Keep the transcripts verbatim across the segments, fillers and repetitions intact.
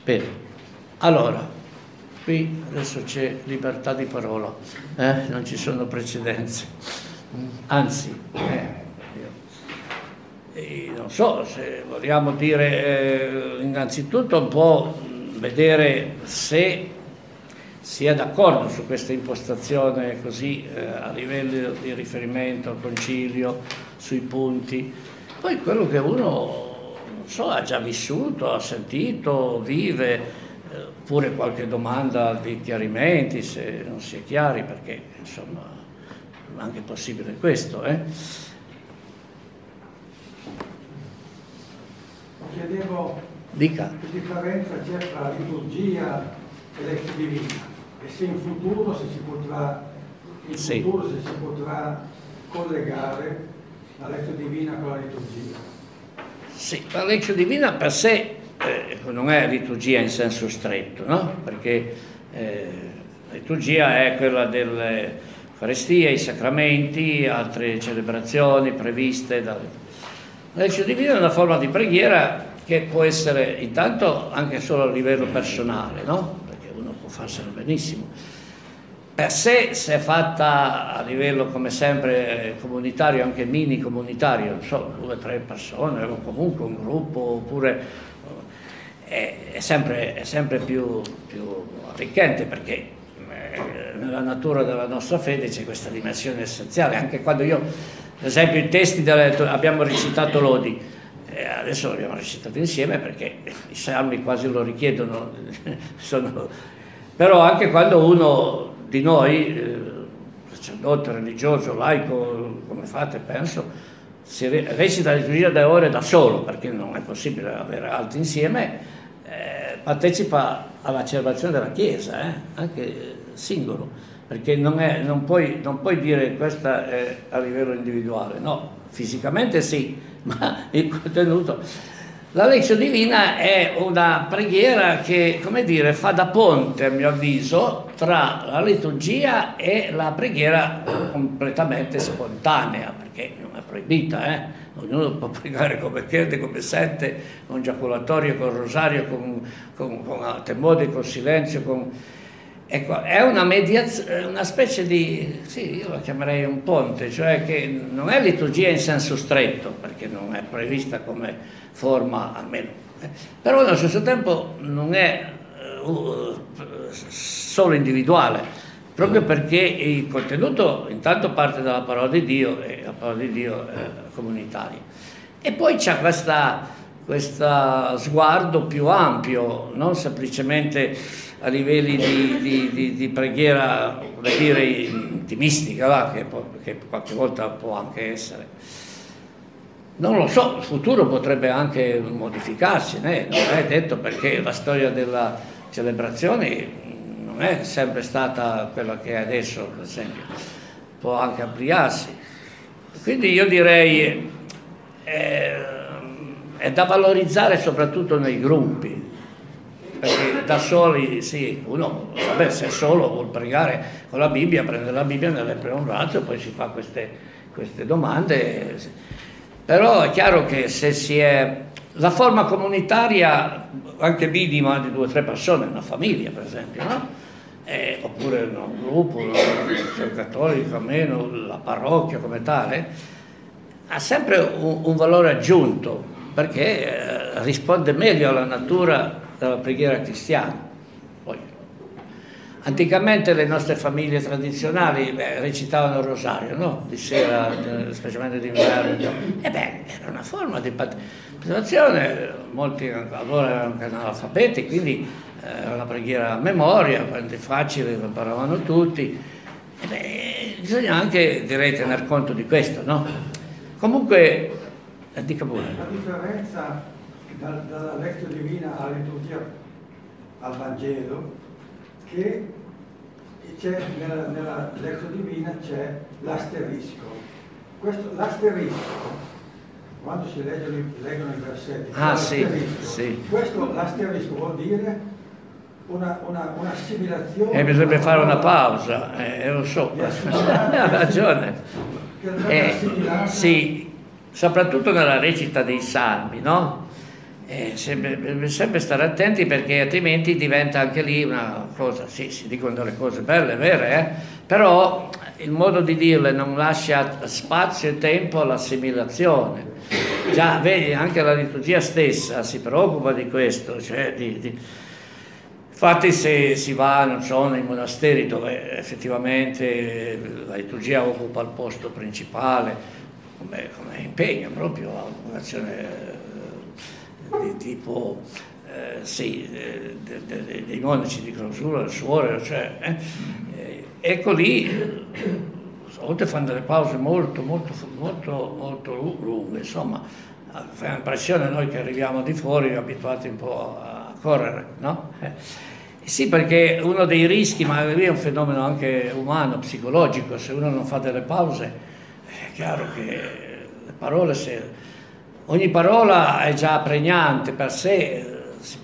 Bene, allora, qui adesso c'è libertà di parola, eh? Non ci sono precedenze, anzi, eh, io, non so se vogliamo dire eh, innanzitutto un po' vedere se si è d'accordo su questa impostazione così eh, a livello di riferimento al concilio, sui punti, poi quello che uno non so, ha già vissuto, ha sentito, vive, eh, pure qualche domanda di chiarimenti se non si è chiari, perché insomma è anche possibile questo. Eh? Chiedevo Dica. che differenza c'è tra liturgia e lectio divina, e se in futuro se si potrà, in sì. futuro se si potrà collegare la lectio divina con la liturgia. Sì, la lectio divina per sé eh, non è liturgia in senso stretto, no? Perché eh, la liturgia è quella dell'Eucaristia, i sacramenti, altre celebrazioni previste. Da... La lectio divina è una forma di preghiera che può essere intanto anche solo a livello personale, no? Perché uno può farselo benissimo. Per sé, se è fatta a livello, come sempre, comunitario, anche mini comunitario, non so, due o tre persone, o comunque un gruppo, oppure è, è, sempre, è sempre più, più arricchente, perché eh, nella natura della nostra fede c'è questa dimensione essenziale. Anche quando io, per esempio, i testi delle, abbiamo recitato lodi, eh, adesso lo abbiamo recitato insieme perché i salmi quasi lo richiedono, sono, però anche quando uno di noi, eh, sacerdote, religioso, laico, come fate, penso, si re- recita la liturgia da ore da solo, perché non è possibile avere altri insieme, eh, partecipa alla celebrazione della Chiesa, eh, anche singolo, perché non, è, non, puoi, non puoi dire questa è a livello individuale, no, fisicamente sì, ma il contenuto... La lectio divina è una preghiera che, come dire, fa da ponte, a mio avviso, tra la liturgia e la preghiera completamente spontanea, perché non è proibita, eh? Ognuno può pregare come crede, come sente, con giaculatorio, con rosario, con, con, con temore, con silenzio, con... Ecco, è una mediazione, una specie di, sì, io la chiamerei un ponte, cioè che non è liturgia in senso stretto, perché non è prevista come forma, almeno, eh, però allo stesso tempo non è uh, solo individuale, proprio perché il contenuto intanto parte dalla parola di Dio e la parola di Dio è comunitaria. E poi c'è questa, questo sguardo più ampio, non semplicemente a livelli di, di, di, di preghiera, come dire, intimistica, va, che, che qualche volta può anche essere. Non lo so, il futuro potrebbe anche modificarsi, né? Non è detto, perché la storia della celebrazione non è sempre stata quella che è adesso, per esempio, può anche ampliarsi. Quindi io direi eh, è da valorizzare soprattutto nei gruppi, perché da soli, sì, uno, vabbè, se è solo vuol pregare con la Bibbia, prende la Bibbia, ne legge un braccio, poi si fa queste, queste domande. Però è chiaro che se si è... La forma comunitaria, anche minima, di due o tre persone, una famiglia per esempio, no? Eh, oppure no, un gruppo, una religione cattolica, meno, la parrocchia come tale, ha sempre un, un valore aggiunto, perché eh, risponde meglio alla natura della preghiera cristiana. Poi, anticamente le nostre famiglie tradizionali beh, recitavano il rosario, no? Di sera, specialmente d'inverno. E beh, era una forma di partecipazione, molti allora erano anche analfabeti, quindi era una preghiera a memoria, facile, lo imparavano tutti. E beh, bisogna anche, direi, tener conto di questo, no? Comunque, eh, dica pure. La differenza dal, dalla lectio divina alla liturgia al Vangelo, che c'è nella, nella lectio divina c'è l'asterisco. Questo, l'asterisco, quando si leggono, leggono i versetti, ah, sì, sì. Questo l'asterisco vuol dire una, una, un'assimilazione. E eh, bisogna fare una pausa, eh, lo so, ha ragione. Eh, sì, soprattutto nella recita dei salmi, no? Eh, sempre, sempre stare attenti, perché altrimenti diventa anche lì una cosa, sì, si dicono delle cose belle, vere, eh? Però il modo di dirle non lascia spazio e tempo all'assimilazione. Già, vedi, anche la liturgia stessa si preoccupa di questo, cioè di, di... Infatti se si va, non so, nei monasteri dove effettivamente la liturgia occupa il posto principale, come, come impegno proprio a un'azione di tipo, eh, sì, de, de, de, dei monaci di clausura, del suore, cioè, eh, eh, ecco lì, a volte fanno delle pause molto, molto, molto, molto lunghe, insomma, fa l'impressione noi che arriviamo di fuori abituati un po' a correre, no? Eh, sì, perché uno dei rischi, ma lì è un fenomeno anche umano, psicologico, se uno non fa delle pause, è chiaro che le parole, se ogni parola è già pregnante per sé.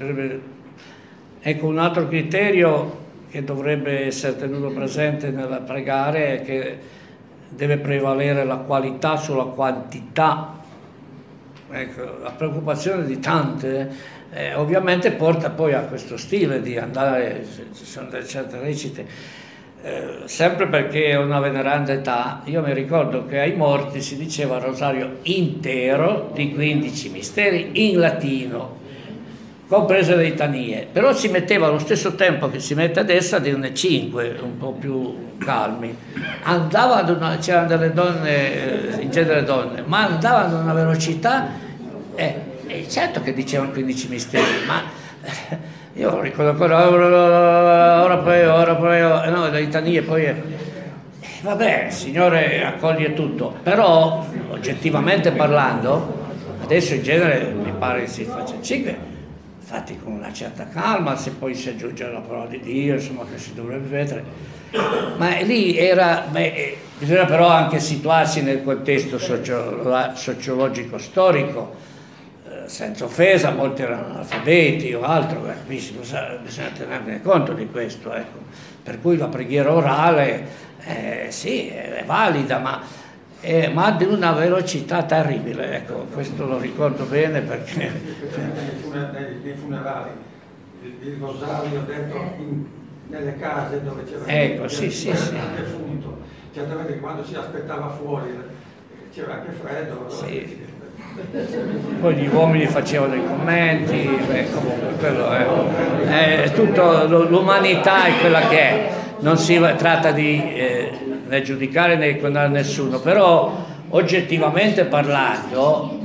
Ecco, un altro criterio che dovrebbe essere tenuto presente nella pregare è che deve prevalere la qualità sulla quantità. Ecco, la preoccupazione di tante eh, ovviamente porta poi a questo stile di andare, ci sono delle certe recite. Eh, sempre perché è una veneranda età, io mi ricordo che ai morti si diceva il rosario intero di quindici misteri in latino, comprese le litanie, però si metteva allo stesso tempo che si mette adesso a dirne cinque, un po' più calmi. Andava ad una, c'erano delle donne, in genere donne, ma andavano ad una velocità, eh, e certo che dicevano quindici misteri, ma io ricordo ancora ora, ora poi, ora poi, ora, no, le litanie poi, eh, vabbè, il Signore accoglie tutto, però oggettivamente parlando, adesso in genere mi pare che si faccia cinque, fatti con una certa calma, se poi si aggiunge la parola di Dio, insomma, che si dovrebbe vedere, ma lì era, beh, bisogna però anche situarsi nel contesto socio, sociologico storico. Senza offesa, molti erano analfabeti o altro, eh, bisogna, bisogna tenerne conto di questo, ecco. Per cui la preghiera orale, eh, sì, è valida, ma, eh, ma di una velocità terribile, ecco, questo lo ricordo bene perché... Nei funerali, il rosario dentro in, nelle case dove c'era ecco, sì, sì, sì. defunto, certamente quando si aspettava fuori c'era anche freddo. Sì. Poi gli uomini facevano dei commenti, beh, comunque quello è, è tutto, l'umanità è quella che è, non si tratta di eh, né giudicare né condannare nessuno, però oggettivamente parlando,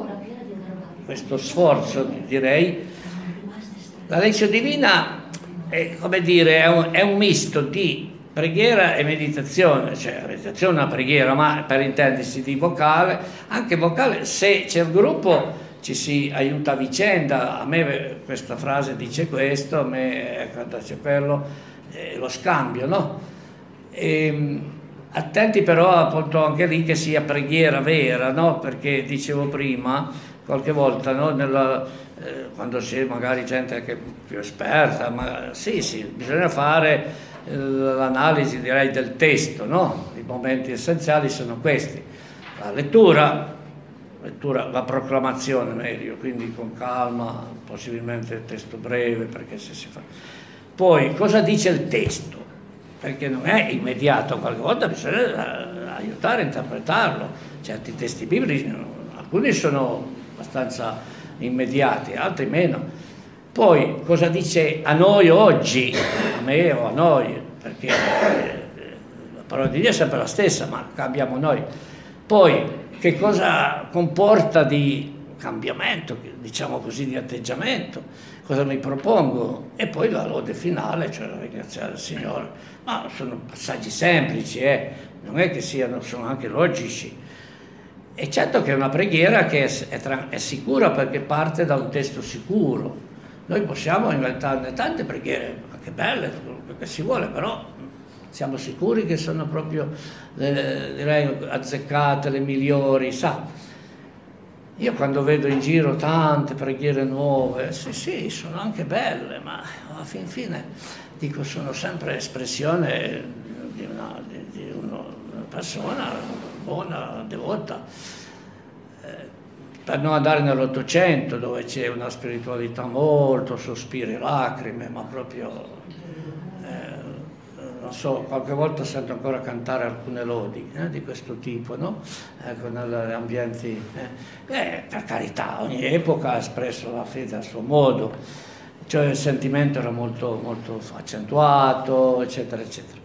questo sforzo, direi, la lezione divina è, come dire, è un, è un misto di preghiera e meditazione, cioè la meditazione è una preghiera, ma per intendersi di vocale, anche vocale, se c'è il gruppo ci si aiuta a vicenda, a me questa frase dice questo, a me quando c'è quello, eh, lo scambio, no? E, attenti però appunto anche lì che sia preghiera vera, no? Perché dicevo prima, qualche volta, no? Nella, eh, quando c'è magari gente anche più esperta, ma sì, sì, bisogna fare l'analisi, direi, del testo, no? I momenti essenziali sono questi: la lettura, lettura, la proclamazione meglio, quindi con calma, possibilmente il testo breve, perché se si fa. Poi cosa dice il testo? Perché non è immediato, qualche volta bisogna aiutare a interpretarlo. Certi testi biblici, alcuni sono abbastanza immediati, altri meno. Poi cosa dice a noi oggi, a me o a noi, perché la parola di Dio è sempre la stessa, ma cambiamo noi. Poi che cosa comporta di cambiamento, diciamo così, di atteggiamento, cosa mi propongo, e poi la lode finale, cioè ringraziare il Signore. Ma sono passaggi semplici, eh? Non è che siano, sono anche logici. E certo che è una preghiera che è, è, è sicura, perché parte da un testo sicuro. Noi possiamo inventarne tante preghiere, anche belle, quello che si vuole, però siamo sicuri che sono proprio, le, direi, azzeccate, le migliori, sa? Io quando vedo in giro tante preghiere nuove, sì, sì, sono anche belle, ma alla fin fine, dico, sono sempre espressione di una, di, di uno, una persona buona, devota. Eh, per non andare nell'Ottocento, dove c'è una spiritualità molto sospiri e lacrime, ma proprio, eh, non so, qualche volta sento ancora cantare alcune lodi eh, di questo tipo, no? Ecco, negli ambienti, eh. Eh, per carità, ogni epoca ha espresso la fede a suo modo, cioè il sentimento era molto, molto accentuato, eccetera, eccetera.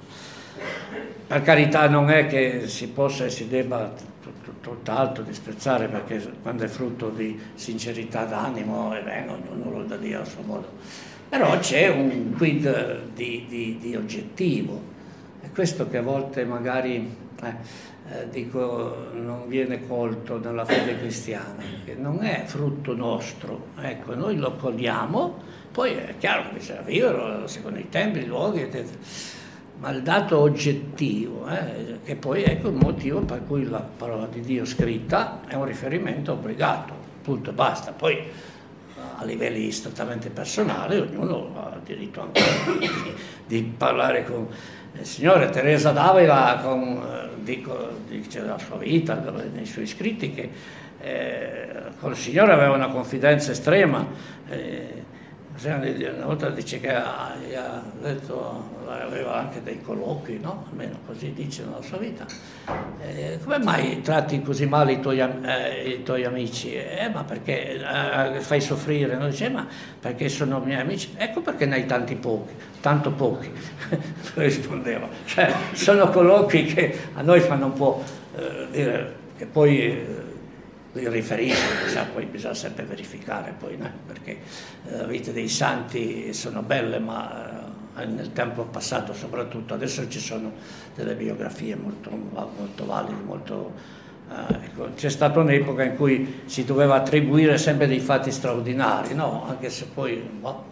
Per carità non è che si possa e si debba tutt'altro disprezzare, perché quando è frutto di sincerità d'animo, e bene, ognuno lo dà Dio a suo modo, però c'è un quid di, di, di oggettivo, è questo che a volte magari eh, eh, dico non viene colto nella fede cristiana, che non è frutto nostro, ecco, noi lo cogliamo, poi è chiaro che bisogna vivere secondo i tempi, i luoghi, eccetera. Ma il dato oggettivo, eh, che poi ecco il motivo per cui la parola di Dio scritta è un riferimento obbligato, punto e basta. Poi a livelli strettamente personali ognuno ha diritto anche di, di parlare con il Signore. Teresa d'Avila con, dico, dice la sua vita, nei suoi scritti, che eh, con il Signore aveva una confidenza estrema. Eh, Una volta dice che ha, ha detto, aveva anche dei colloqui, no? Almeno così dice nella sua vita. Eh, come mai tratti così male i tuoi, eh, i tuoi amici? Eh, ma perché eh, fai soffrire? No? Dice, ma perché sono miei amici? Ecco perché ne hai tanti pochi, tanto pochi, rispondeva. Cioè, sono colloqui che a noi fanno un po' eh, dire che poi... Eh, li riferisco, sa, poi bisogna sempre verificare, poi, no? Perché eh, la vita dei santi sono belle, ma eh, nel tempo passato soprattutto, adesso ci sono delle biografie molto, molto valide, molto, eh, ecco, c'è stata un'epoca in cui si doveva attribuire sempre dei fatti straordinari, no? Anche se poi... Boh,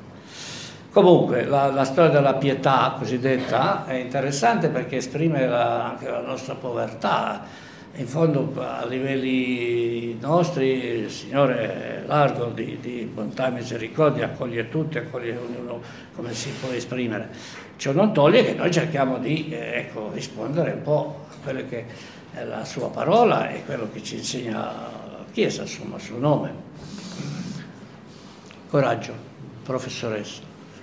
comunque la, la storia della pietà cosiddetta è interessante perché esprime la, anche la nostra povertà. In fondo a livelli nostri il Signore è largo di, di bontà e misericordia, accoglie tutti, accoglie ognuno come si può esprimere. Ciò non toglie che noi cerchiamo di eh, ecco, rispondere un po' a quella che è la sua parola e quello che ci insegna la Chiesa, insomma, il suo nome. Coraggio, professoressa.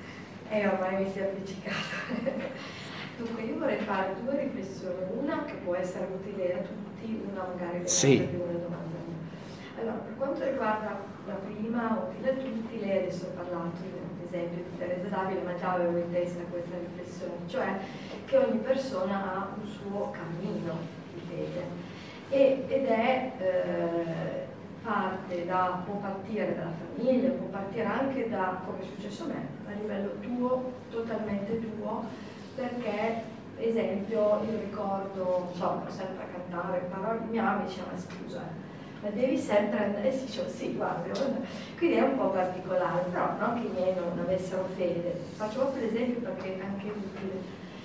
Eh, ormai mi si è appiccicato. Dunque io vorrei fare due riflessioni, una che può essere utile a tutti, una magari sì. più una domanda. Allora, per quanto riguarda la prima, utile a tutti, lei adesso ha parlato, ad esempio, di Teresa d'Avila, ma già avevo in testa questa riflessione, cioè che ogni persona ha un suo cammino di fede e, ed è eh, parte da, può partire dalla famiglia, può partire anche da, come è successo a me, a livello tuo, totalmente tuo, perché, esempio, io ricordo, insomma, sempre a cantare, parole, i miei amici dicevano, scusa, ma devi sempre andare, e si dicevo, sì, guarda, quindi è un po' particolare, però non che i miei non avessero fede, faccio proprio l'esempio perché è anche utile,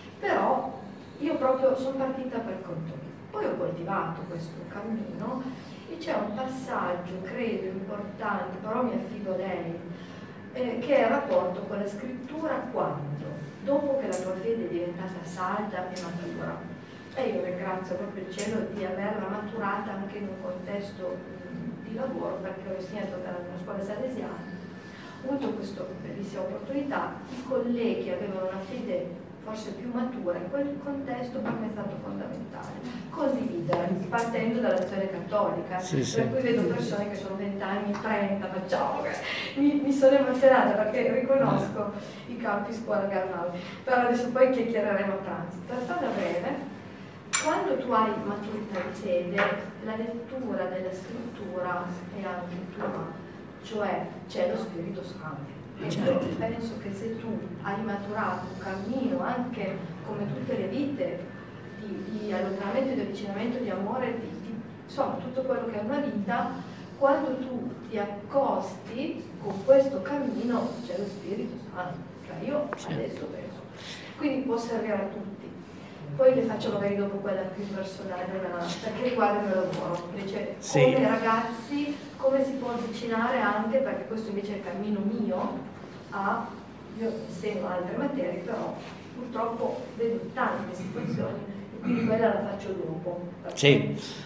però io proprio sono partita per conto mio, poi ho coltivato questo cammino e c'è un passaggio, credo, importante, però mi affido a lei, eh, che è il rapporto con la scrittura quando? Dopo che la tua fede è diventata salda e matura. E io ringrazio proprio il cielo di averla maturata anche in un contesto mh, di lavoro, perché ho insegnato nella mia scuola salesiana. Ho avuto questa bellissima opportunità, i colleghi avevano una fede forse più matura, in quel contesto per me è stato fondamentale condividere, partendo dall'azione cattolica, sì, per sì. cui vedo persone che sono vent'anni, trenta, facciamo, mi, mi sono emozionata perché riconosco i campi scuola Garnau, però adesso poi chiacchiereremo a pranzo. Per farla breve, quando tu hai maturità di fede, la lettura della scrittura è anche tua, cioè c'è lo Spirito Santo. Certo. Penso che se tu hai maturato un cammino, anche come tutte le vite, di, di allontanamento, di avvicinamento, di amore, di, di, insomma tutto quello che è una vita, quando tu ti accosti con questo cammino c'è lo Spirito Santo, cioè io adesso penso, quindi può servire a tutti. Poi le faccio magari dopo quella più personale, perché riguarda il mio lavoro, invece sì. Come ragazzi, come si può avvicinare anche, perché questo invece è il cammino mio, a, io insegno altre materie, però purtroppo vedo tante situazioni, e quindi quella la faccio dopo. Sì,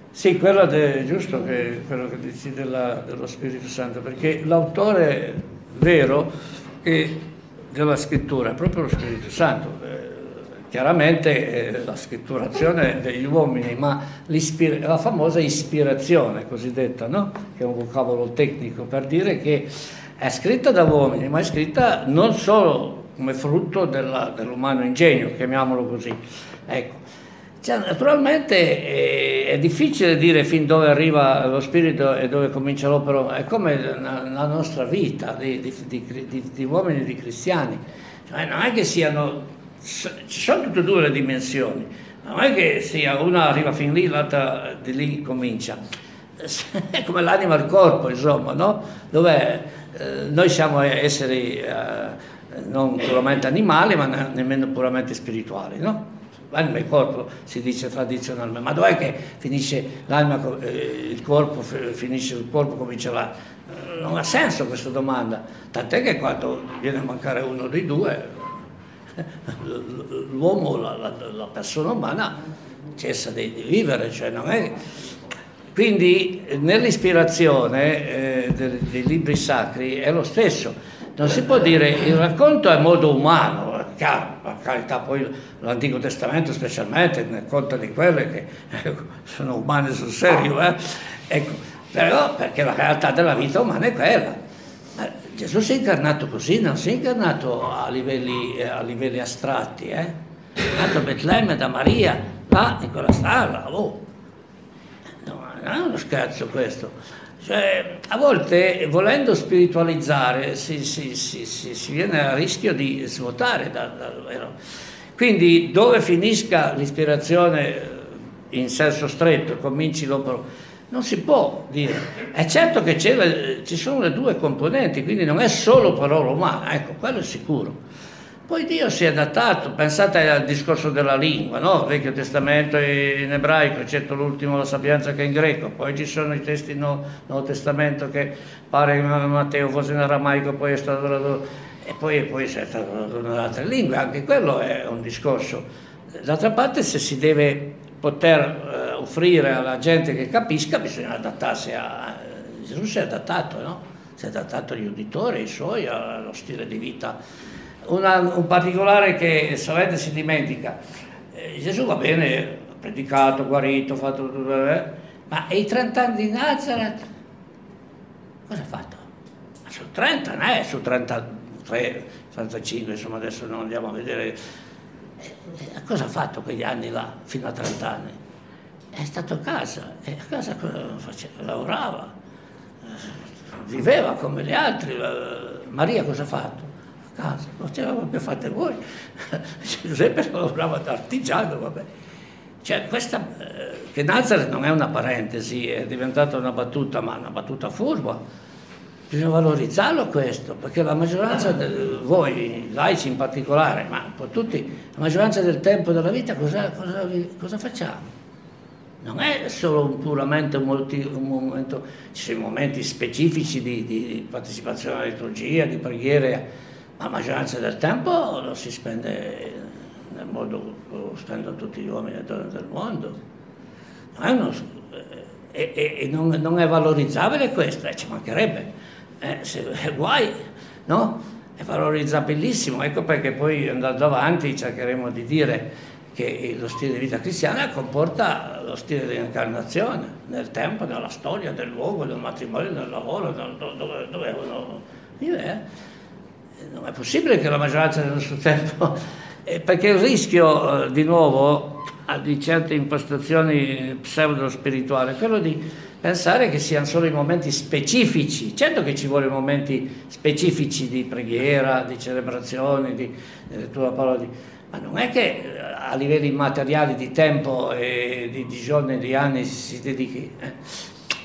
Sì, quello è giusto che, quello che dici della, dello Spirito Santo, perché l'autore vero è della scrittura è proprio lo Spirito Santo. Eh, chiaramente eh, la scritturazione degli uomini, ma la famosa ispirazione cosiddetta, no? Che è un vocabolo tecnico per dire che è scritta da uomini, ma è scritta non solo come frutto della, dell'umano ingegno, chiamiamolo così. Ecco. Cioè, naturalmente è, è difficile dire fin dove arriva lo spirito e dove comincia l'opera, è come la, la nostra vita di, di, di, di, di uomini, di cristiani, cioè, non è che siano, ci sono tutte e due le dimensioni, non è che sia una arriva fin lì, l'altra di lì comincia, è come l'anima e il corpo, insomma, no? Dove eh, noi siamo esseri eh, non puramente animali, ma ne, nemmeno puramente spirituali, no? L'anima e il corpo si dice tradizionalmente, ma dov'è che finisce l'anima, eh, il corpo, finisce il corpo, comincia là? Non ha senso questa domanda, tant'è che quando viene a mancare uno dei due, l'uomo, la, la, la persona umana cessa di, di vivere, cioè non è... Quindi nell'ispirazione eh, dei, dei libri sacri è lo stesso, non si può dire il racconto è modo umano, chiaro, per carità, poi l'Antico Testamento specialmente ne conta di quelle che eh, sono umane sul serio, eh? Ecco, però perché la realtà della vita umana è quella. Ma Gesù si è incarnato così, non si è incarnato a livelli, eh, a livelli astratti, eh? È nato a Betlemme da Maria, là in quella stalla, oh. No, non è uno scherzo questo. Cioè, a volte volendo spiritualizzare si, si, si, si, si viene a rischio di svuotare dal da, vero. Quindi dove finisca l'ispirazione in senso stretto, cominci dopo, non si può dire. È certo che c'è le, ci sono le due componenti, quindi non è solo parola umana, ecco, quello è sicuro. Poi Dio si è adattato, pensate al discorso della lingua, no? Il Vecchio Testamento in ebraico, eccetto l'ultimo la Sapienza che è in greco, poi ci sono i testi del no, Nuovo Testamento che pare che Matteo fosse in aramaico, poi è stato tradotto, e poi, poi è stato tradotto in altre lingue, anche quello è un discorso. D'altra parte, se si deve poter uh, offrire alla gente che capisca, bisogna adattarsi a... Gesù si è adattato, no? Si è adattato agli uditori, ai suoi, allo stile di vita. Una, un particolare che sovente si dimentica, eh, Gesù va bene, ha predicato, guarito, fatto tutto, eh, ma e i trent'anni di Nazareth? Cosa ha fatto? Ma su trenta, non è su trentatré, trentacinque, insomma adesso non andiamo a vedere. Eh, eh, cosa ha fatto quegli anni là, fino a trenta anni? È stato a casa, e a casa cosa faceva? Lavorava, eh, viveva come gli altri. Maria cosa ha fatto? Casa, non ce l'avete fatte voi. Giuseppe lavorava da artigiano, vabbè. Cioè, questa, eh, che Nazareth non è una parentesi, è diventata una battuta, ma una battuta furba. Bisogna valorizzarlo questo, perché la maggioranza, de, voi laici in particolare, ma un po' tutti, la maggioranza del tempo della vita cosa, cosa, cosa facciamo? Non è solo un puramente un, molti, un momento, ci sono momenti specifici di, di partecipazione alla liturgia, di preghiere, ma la maggioranza del tempo lo si spende nel modo lo spendono tutti gli uomini e donne del mondo. Non è, uno, e, e, e non, non è valorizzabile questo, eh, ci mancherebbe. Eh, se, è guai, no? È valorizzabilissimo, ecco perché poi andando avanti cercheremo di dire che lo stile di vita cristiana comporta lo stile di incarnazione nel tempo, nella storia, del luogo, del matrimonio, del lavoro, dove, dove uno vive. Eh? Non è possibile che la maggioranza del nostro tempo, eh, perché il rischio, eh, di nuovo, di certe impostazioni pseudo-spirituali è quello di pensare che siano solo i momenti specifici. Certo che ci vuole momenti specifici di preghiera, di celebrazione, di lettura della parola, di... ma non è che a livelli materiali di tempo e di, di giorni e di anni si dedichi... Eh.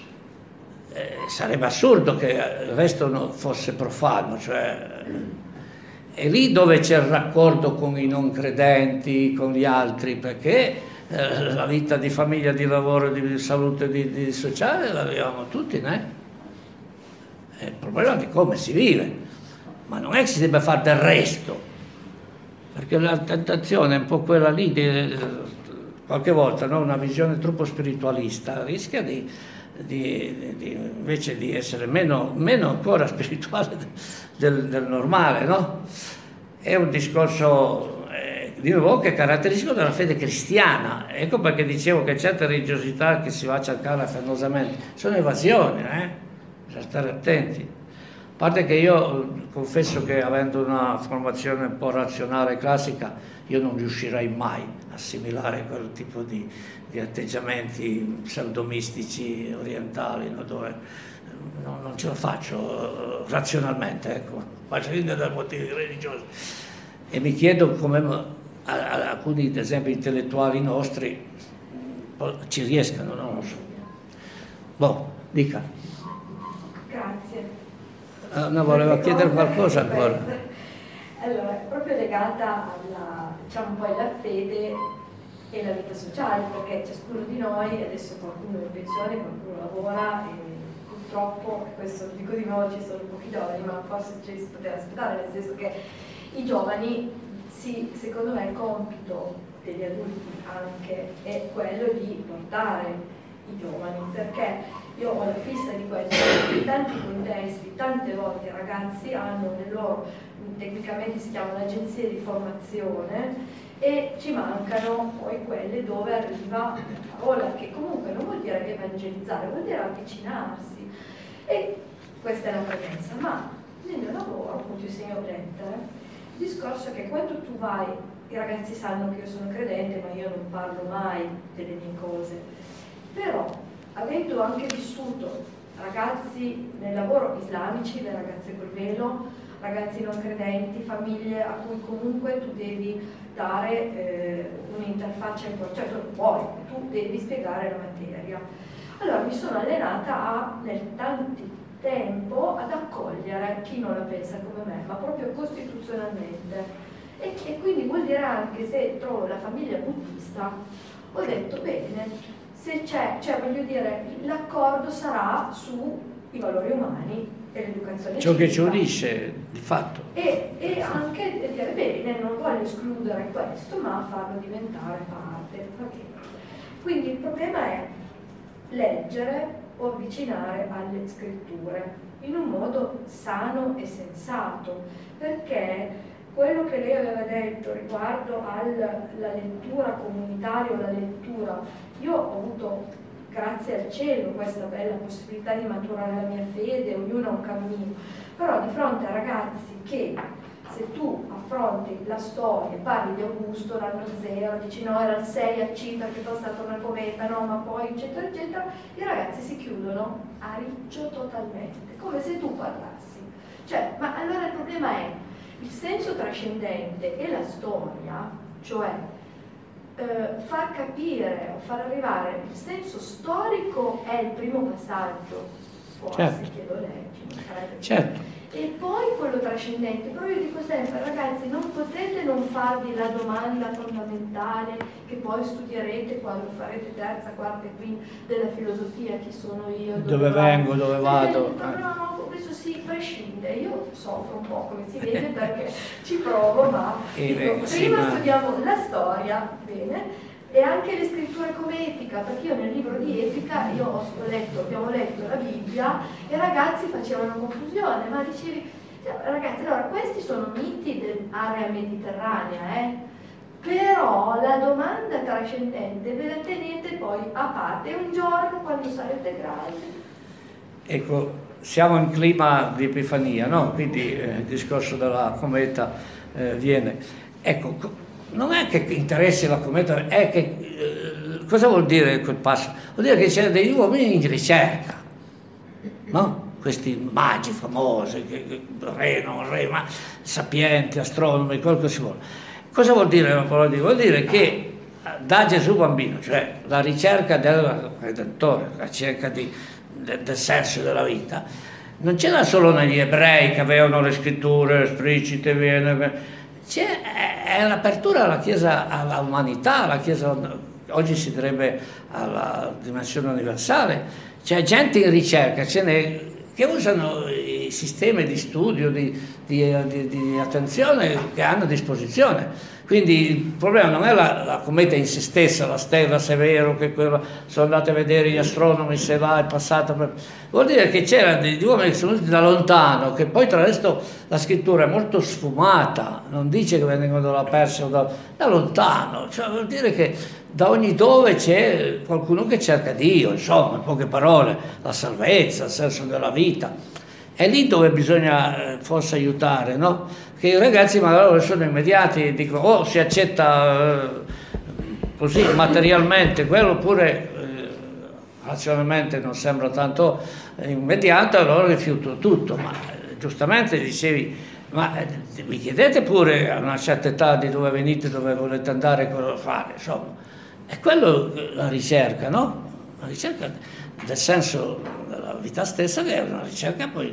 Eh, sarebbe assurdo che il resto no, fosse profano, cioè è lì dove c'è il raccordo con i non credenti, con gli altri, perché eh, la vita di famiglia, di lavoro, di salute, di, di sociale l'avevamo tutti, né? È il problema di come si vive, ma non è che si debba fare del resto, perché la tentazione è un po' quella lì di qualche volta, no, una visione troppo spiritualista rischia di, di, di invece di essere meno, meno ancora spirituale del, del normale, no? È un discorso eh, di nuovo che è caratteristico della fede cristiana. Ecco perché dicevo che certe religiosità che si va a cercare affannosamente sono evasioni, eh? Bisogna stare attenti. A parte che io confesso che avendo una formazione un po' razionale classica, io non riuscirei mai a assimilare quel tipo di, di atteggiamenti pseudomistici orientali, no? Dove non, non ce la faccio uh, razionalmente, ecco, faccio ridere da motivi religiosi. E mi chiedo come a, a, alcuni, ad esempio, intellettuali nostri ci riescano, no? Non lo so. Boh, dica. Grazie. Ah, no, voleva chiedere qualcosa ancora. Allora, è proprio legata alla, diciamo, poi alla fede e la vita sociale, perché ciascuno di noi, adesso qualcuno è in pensione, qualcuno lavora e purtroppo, questo lo dico di nuovo, ci sono pochi giovani, ma forse ci si poteva aspettare, nel senso che i giovani, sì, secondo me il compito degli adulti anche è quello di portare i giovani, perché io ho la fissa di questo, in tanti contesti, tante volte i ragazzi hanno nel loro, tecnicamente si chiamano agenzie di formazione, e ci mancano poi quelle dove arriva la parola, che comunque non vuol dire evangelizzare, vuol dire avvicinarsi. E questa è la premessa, ma nel mio lavoro, appunto, insegno lettere, il discorso è che quando tu vai, i ragazzi sanno che io sono credente, ma io non parlo mai delle mie cose, però avendo anche vissuto ragazzi nel lavoro islamici, le ragazze col velo, ragazzi non credenti, famiglie a cui comunque tu devi dare eh, un'interfaccia importante, cioè tu puoi, tu devi spiegare la materia. Allora mi sono allenata a, nel tanto tempo, ad accogliere chi non la pensa come me, ma proprio costituzionalmente. E, e quindi vuol dire anche, se trovo la famiglia buddista, ho detto bene, se c'è, cioè voglio dire, l'accordo sarà sui valori umani e l'educazione ciò che ci civica. unisce di fatto. E, e anche dire bene, non voglio escludere questo, ma farlo diventare parte. Quindi il problema è leggere o avvicinare alle scritture in un modo sano e sensato, perché quello che lei aveva detto riguardo alla lettura comunitaria o la lettura, io ho avuto, grazie al cielo, questa bella possibilità di maturare la mia fede, ognuno ha un cammino, però di fronte a ragazzi che, se tu affronti la storia, parli di Augusto, l'anno zero, dici no, era il sei a C perché poi è stato una cometa, no, ma poi eccetera eccetera, i ragazzi si chiudono a riccio totalmente, come se tu parlassi. Cioè, ma allora il problema è il senso trascendente e la storia, cioè eh, far capire o far arrivare il senso storico è il primo passaggio, forse, certo. Chiedo leggi, certo. E poi quello trascendente, però io dico sempre, ragazzi, non potete non farvi la domanda fondamentale che poi studierete quando farete terza, quarta e quinta della filosofia: chi sono io, dove, dove vengo, dove vado. No, no, no, questo si prescinde, io soffro un po', come si vede, perché ci provo, ma E dico, beh, sì, prima ma... studiamo la storia, bene, e anche le scritture come etica, perché io nel libro di etica io ho letto, abbiamo letto la Bibbia e i ragazzi facevano confusione, ma dicevi, ragazzi, allora questi sono miti dell'area mediterranea, eh? Però la domanda trascendente ve la tenete poi a parte, un giorno quando sarete grandi. Ecco, siamo in clima di Epifania, no? Quindi eh, il discorso della cometa eh, viene. Ecco, non è che interessi la cometa, è che eh, cosa vuol dire quel passo? Vuol dire che c'è degli uomini in ricerca, no? Questi magi famosi, che, che, re, non re, ma sapienti, astronomi, quello che si vuole. Cosa vuol dire la parola di Dio? Vuol dire che da Gesù bambino, cioè la ricerca del Redentore, la ricerca di, de, del senso della vita, non c'era solo negli ebrei che avevano le scritture esplicite, viene, c'è, è l'apertura alla Chiesa, alla umanità, alla Chiesa, oggi si direbbe alla dimensione universale. C'è gente in ricerca, ce n'è, che usano i sistemi di studio, di, di, di, di attenzione che hanno a disposizione. Quindi il problema non è la, la cometa in se stessa, la stella, se è vero che quello, sono andati a vedere gli astronomi se là è passata per... Vuol dire che c'erano degli uomini che sono venuti da lontano, che poi tra l'altro la scrittura è molto sfumata, non dice che vengono dalla Persia o da, da lontano, cioè vuol dire che da ogni dove c'è qualcuno che cerca Dio, insomma, in poche parole, la salvezza, il senso della vita. È lì dove bisogna forse aiutare, no? Che i ragazzi magari sono immediati e dicono oh si accetta eh, così materialmente quello, oppure eh, razionalmente non sembra tanto immediato, allora rifiuto tutto. Ma eh, giustamente dicevi, ma eh, vi chiedete pure a una certa età di dove venite, dove volete andare, cosa fare, insomma. È quello la ricerca, no? La ricerca del senso della vita stessa, che è una ricerca poi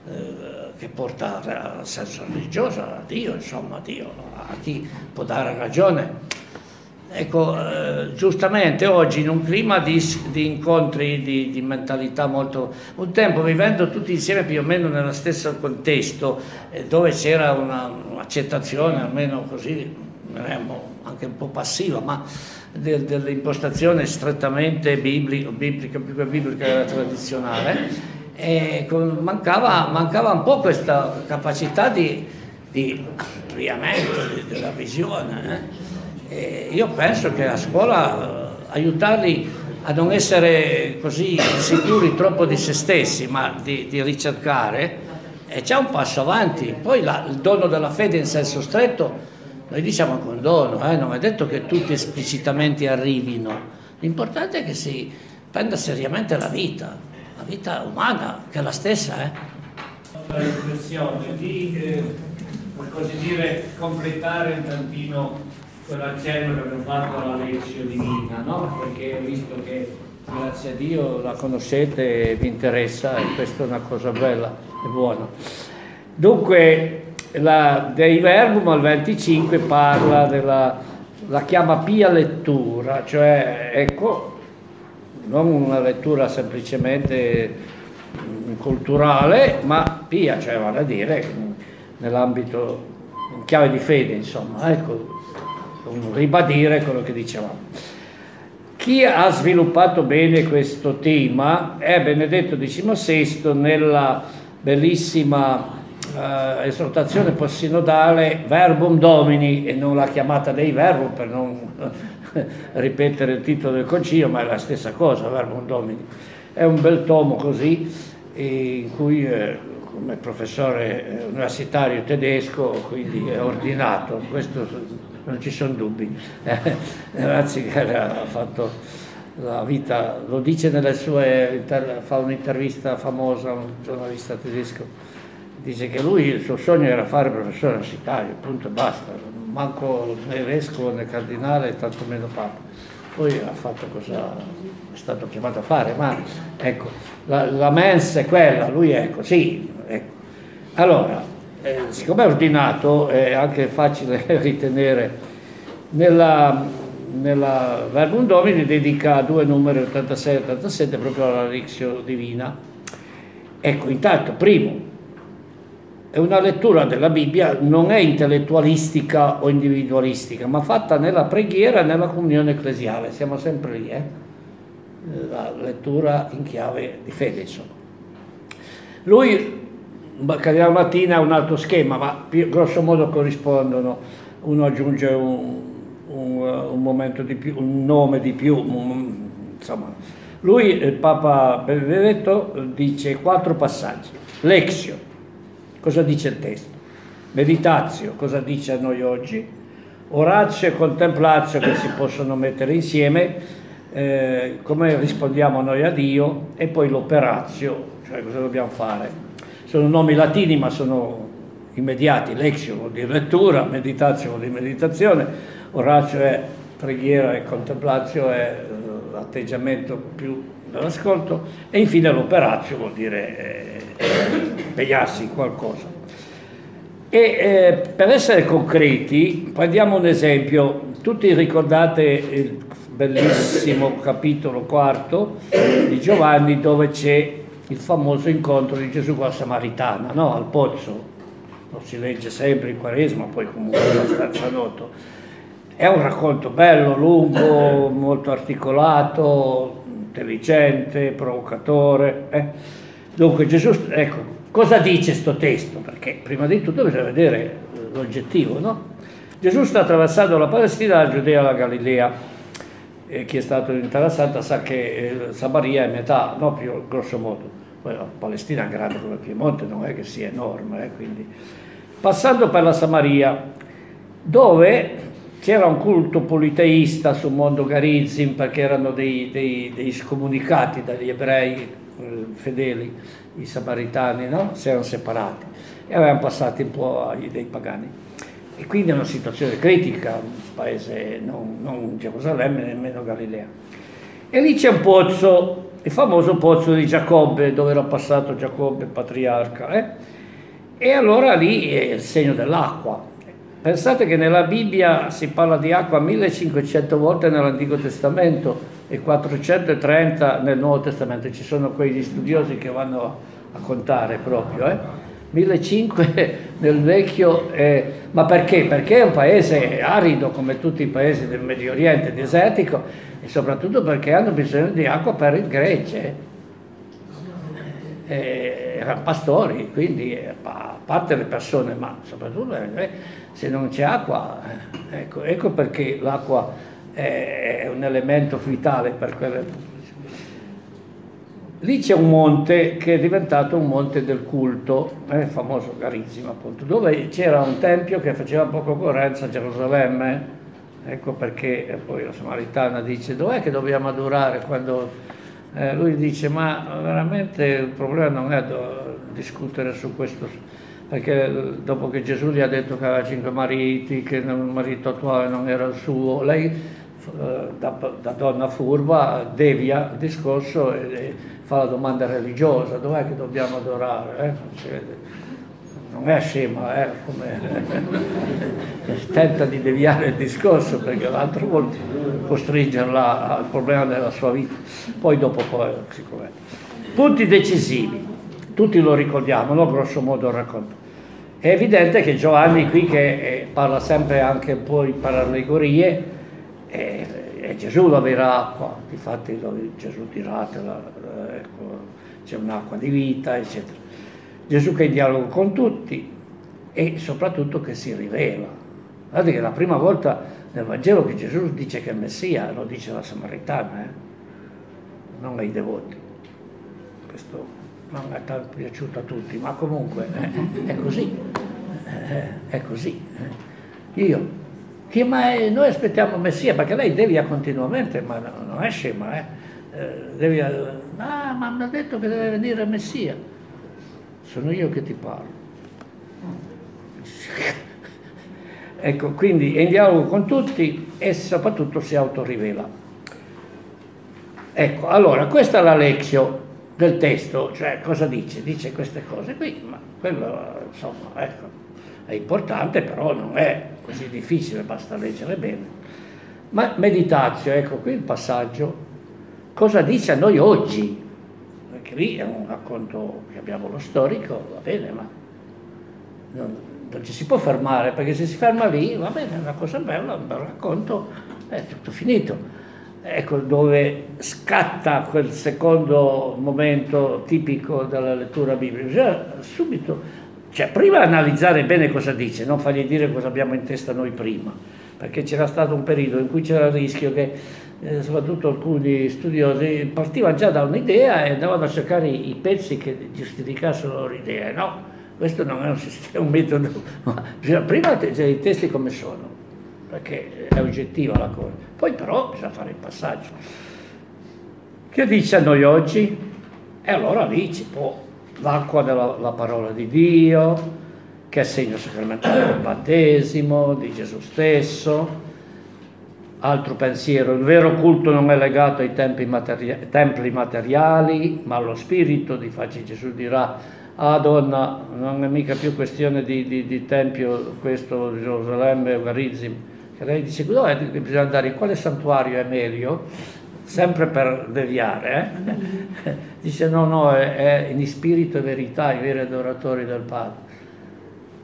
eh, che porta al senso religioso, a Dio, insomma, a Dio, a chi può dare ragione. Ecco, eh, giustamente oggi in un clima di, di incontri, di, di mentalità molto... Un tempo vivendo tutti insieme più o meno nello stesso contesto, eh, dove c'era una, un'accettazione, almeno così, diremmo, anche un po' passiva, ma de, dell'impostazione strettamente biblica, biblica, più che biblica che tradizionale, e con, mancava, mancava un po' questa capacità di, di ampliamento di, della visione. Eh? E io penso che a scuola eh, aiutarli a non essere così sicuri troppo di se stessi, ma di, di ricercare, e c'è un passo avanti. Poi la, il dono della fede in senso stretto, noi diciamo condono, eh? Non è detto che tutti esplicitamente arrivino, l'importante è che si prenda seriamente la vita, la vita umana, che è la stessa. Eh? La riflessione di, eh, per così dire, completare un tantino quell'accenno che abbiamo fatto alla lezione divina, no? Perché ho visto che, grazie a Dio, la conoscete e vi interessa, e questa è una cosa bella e buona. Dunque, La, dei Verbum al venticinque parla della, la chiama pia lettura, cioè ecco, non una lettura semplicemente culturale, ma pia, cioè vale a dire nell'ambito, in chiave di fede, insomma, ecco, un ribadire quello che dicevamo. Chi ha sviluppato bene questo tema è Benedetto diciannovesimo nella bellissima Uh, esortazione postsinodale Verbum Domini, e non la chiamata dei Verbum per non ripetere il titolo del concilio, ma è la stessa cosa, Verbum Domini. È un bel tomo così, in cui eh, come professore universitario tedesco, quindi è ordinato, questo non ci sono dubbi. Ratzinger ha fatto la vita, lo dice nelle sue, fa un'intervista famosa a un giornalista tedesco. Dice che lui, il suo sogno era fare professore universitario, punto e basta, manco né vescovo né cardinale, tantomeno papa. Poi ha fatto cosa è stato chiamato a fare, ma ecco, la, la mens è quella, lui è così. Ecco. Allora, eh, siccome è ordinato, è anche facile ritenere, nella, nella Verbum Domini dedica due numeri, ottantasei e ottantasette, proprio alla Lectio Divina. Ecco, intanto, primo, è una lettura della Bibbia, non è intellettualistica o individualistica, ma fatta nella preghiera e nella comunione ecclesiale, siamo sempre lì, eh? La lettura in chiave di fede, insomma. Lui, Cardinale Martina, ha un altro schema, ma più, grosso modo corrispondono, uno aggiunge un, un, un momento di più, un nome di più, un, insomma. Lui, il Papa Benedetto, dice quattro passaggi. Lexio. Cosa dice il testo? Meditatio, cosa dice a noi oggi? Oratio e contemplatio, che si possono mettere insieme, eh, come rispondiamo noi a Dio, e poi l'operatio, cioè cosa dobbiamo fare. Sono nomi latini ma sono immediati. Lexio vuol dire lettura, meditatio vuol dire meditazione, oratio è preghiera e contemplatio è eh, l'atteggiamento più dell'ascolto, e infine l'operatio vuol dire eh, impegnarsi in qualcosa. E eh, per essere concreti prendiamo un esempio. Tutti ricordate il bellissimo capitolo quarto di Giovanni, dove c'è il famoso incontro di Gesù con la Samaritana, no? Al pozzo, lo si legge sempre in Quaresima, poi comunque è abbastanza noto. È un racconto bello, lungo, molto articolato, intelligente, provocatore. Eh? Dunque Gesù, ecco, cosa dice sto testo? Perché prima di tutto bisogna vedere l'oggettivo, no? Gesù sta attraversando la Palestina, la Giudea e la Galilea. E chi è stato interessato sa che eh, Samaria è metà, no, più grosso modo. Poi la Palestina è grande come il Piemonte, non è che sia enorme, eh, quindi. Passando per la Samaria, dove c'era un culto politeista sul mondo Garizim, perché erano dei, dei, dei scomunicati dagli ebrei eh, fedeli, i samaritani, no? Si erano separati e avevano passato un po' agli dei pagani. E quindi è una situazione critica, un paese non, non Gerusalemme, nemmeno Galilea. E lì c'è un pozzo, il famoso pozzo di Giacobbe, dove era passato Giacobbe, patriarca. Eh? E allora lì è il segno dell'acqua. Pensate che nella Bibbia si parla di acqua millecinquecento volte nell'Antico Testamento e quattrocentotrenta nel Nuovo Testamento. Ci sono quegli studiosi che vanno a contare proprio, eh? millecinquecento nel Vecchio, eh, ma perché? Perché è un paese arido come tutti i paesi del Medio Oriente, desertico, e soprattutto perché hanno bisogno di acqua per il gregge. Eh, erano pastori, quindi a parte le persone, ma soprattutto eh, se non c'è acqua, eh, ecco, ecco perché l'acqua è, è un elemento vitale per quelle. Lì c'è un monte che è diventato un monte del culto, eh, il famoso Garizim appunto, dove c'era un tempio che faceva poco concorrenza a Gerusalemme, ecco perché poi la Samaritana dice dov'è che dobbiamo adorare quando eh, lui dice ma veramente il problema non è do, discutere su questo, perché dopo che Gesù gli ha detto che aveva cinque mariti, che il marito attuale non era il suo, lei Da, da donna furba devia il discorso e, e fa la domanda religiosa, dov'è che dobbiamo adorare? Eh? Non è scema, eh? Come tenta di deviare il discorso perché l'altro vuole costringerla al problema della sua vita, poi dopo poi si converte. Punti decisivi, tutti lo ricordiamo, no? Grosso modo il racconto. È evidente che Giovanni qui che eh, parla sempre anche un po' per allegorie. E, e Gesù la vera acqua, infatti Gesù tiratela, ecco, c'è un'acqua di vita, eccetera. Gesù che è in dialogo con tutti e soprattutto che si rivela. Guardate che la prima volta nel Vangelo che Gesù dice che è Messia, lo dice la Samaritana, eh? Non ai devoti. Questo non è tanto piaciuto a tutti, ma comunque eh, è così, eh, è così. Eh. Io Che mai noi aspettiamo Messia, perché lei devia continuamente, ma non è scema, eh? Eh, devia, ah, ma mi ha detto che deve venire il Messia. Sono io che ti parlo. Ecco, quindi è in dialogo con tutti e soprattutto si autorivela. Ecco, allora, questa è la lexio del testo, cioè cosa dice? Dice queste cose qui, ma quello, insomma, ecco. È importante, però non è così difficile, basta leggere bene. Ma meditazio, ecco qui il passaggio, cosa dice a noi oggi? Perché lì è un racconto che abbiamo lo storico, va bene, ma non, non ci si può fermare, perché se si ferma lì, va bene, è una cosa bella, un bel racconto, è tutto finito. Ecco dove scatta quel secondo momento tipico della lettura biblica, già subito. Cioè, prima analizzare bene cosa dice, non fargli dire cosa abbiamo in testa noi prima, perché c'era stato un periodo in cui c'era il rischio che, eh, soprattutto alcuni studiosi, partivano già da un'idea e andavano a cercare i, i pezzi che giustificassero la loro idea. No, questo non è un, sistema, un metodo, ma bisogna prima leggere i testi come sono, perché è oggettiva la cosa. Poi però bisogna fare il passaggio. Che dice a noi oggi? E allora lì ci può... L'acqua della la parola di Dio, che è segno sacramentale del battesimo, di Gesù stesso. Altro pensiero, il vero culto non è legato ai templi, materi- templi materiali, ma allo spirito. Difatti Gesù dirà, ah donna, non è mica più questione di, di, di tempio, questo Gerusalemme o Garizim. Che lei dice, dove bisogna andare, in quale santuario è meglio? Sempre per deviare, eh? Dice no, no, è, è in spirito e verità i veri adoratori del Padre.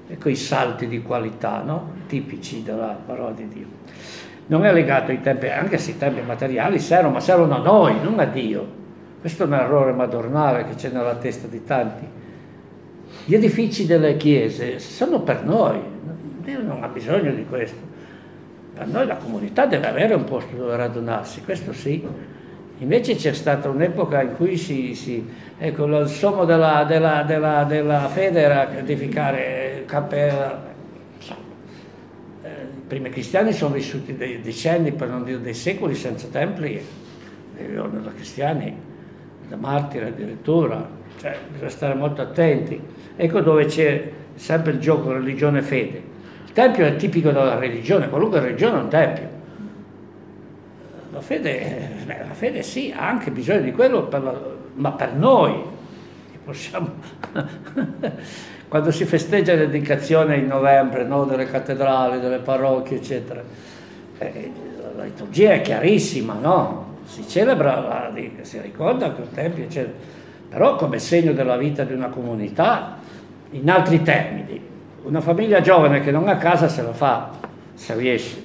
e quei salti di qualità, no? Tipici della parola di Dio. Non è legato ai tempi, anche se i tempi materiali servono, ma servono a noi, non a Dio. Questo è un errore madornale che c'è nella testa di tanti. Gli edifici delle chiese sono per noi, Dio non ha bisogno di questo. Per noi la comunità deve avere un posto dove radunarsi, questo sì. Invece c'è stata un'epoca in cui si, si ecco, il sommo della, della, della, della fede era edificare cappella. Eh, I primi cristiani sono vissuti dei decenni, per non dire dei secoli, senza templi, vivevano da cristiani, da martiri addirittura, cioè bisogna stare molto attenti. Ecco dove c'è sempre il gioco religione-fede. Il tempio è tipico della religione, qualunque religione è un tempio. La fede, beh, la fede sì, ha anche bisogno di quello, per la, ma per noi possiamo, quando si festeggia la dedicazione in novembre, no, delle cattedrali, delle parrocchie, eccetera, eh, la liturgia è chiarissima, no? Si celebra, la, si ricorda che il tempio, eccetera, però come segno della vita di una comunità, in altri termini, una famiglia giovane che non ha casa se la fa, se riesce.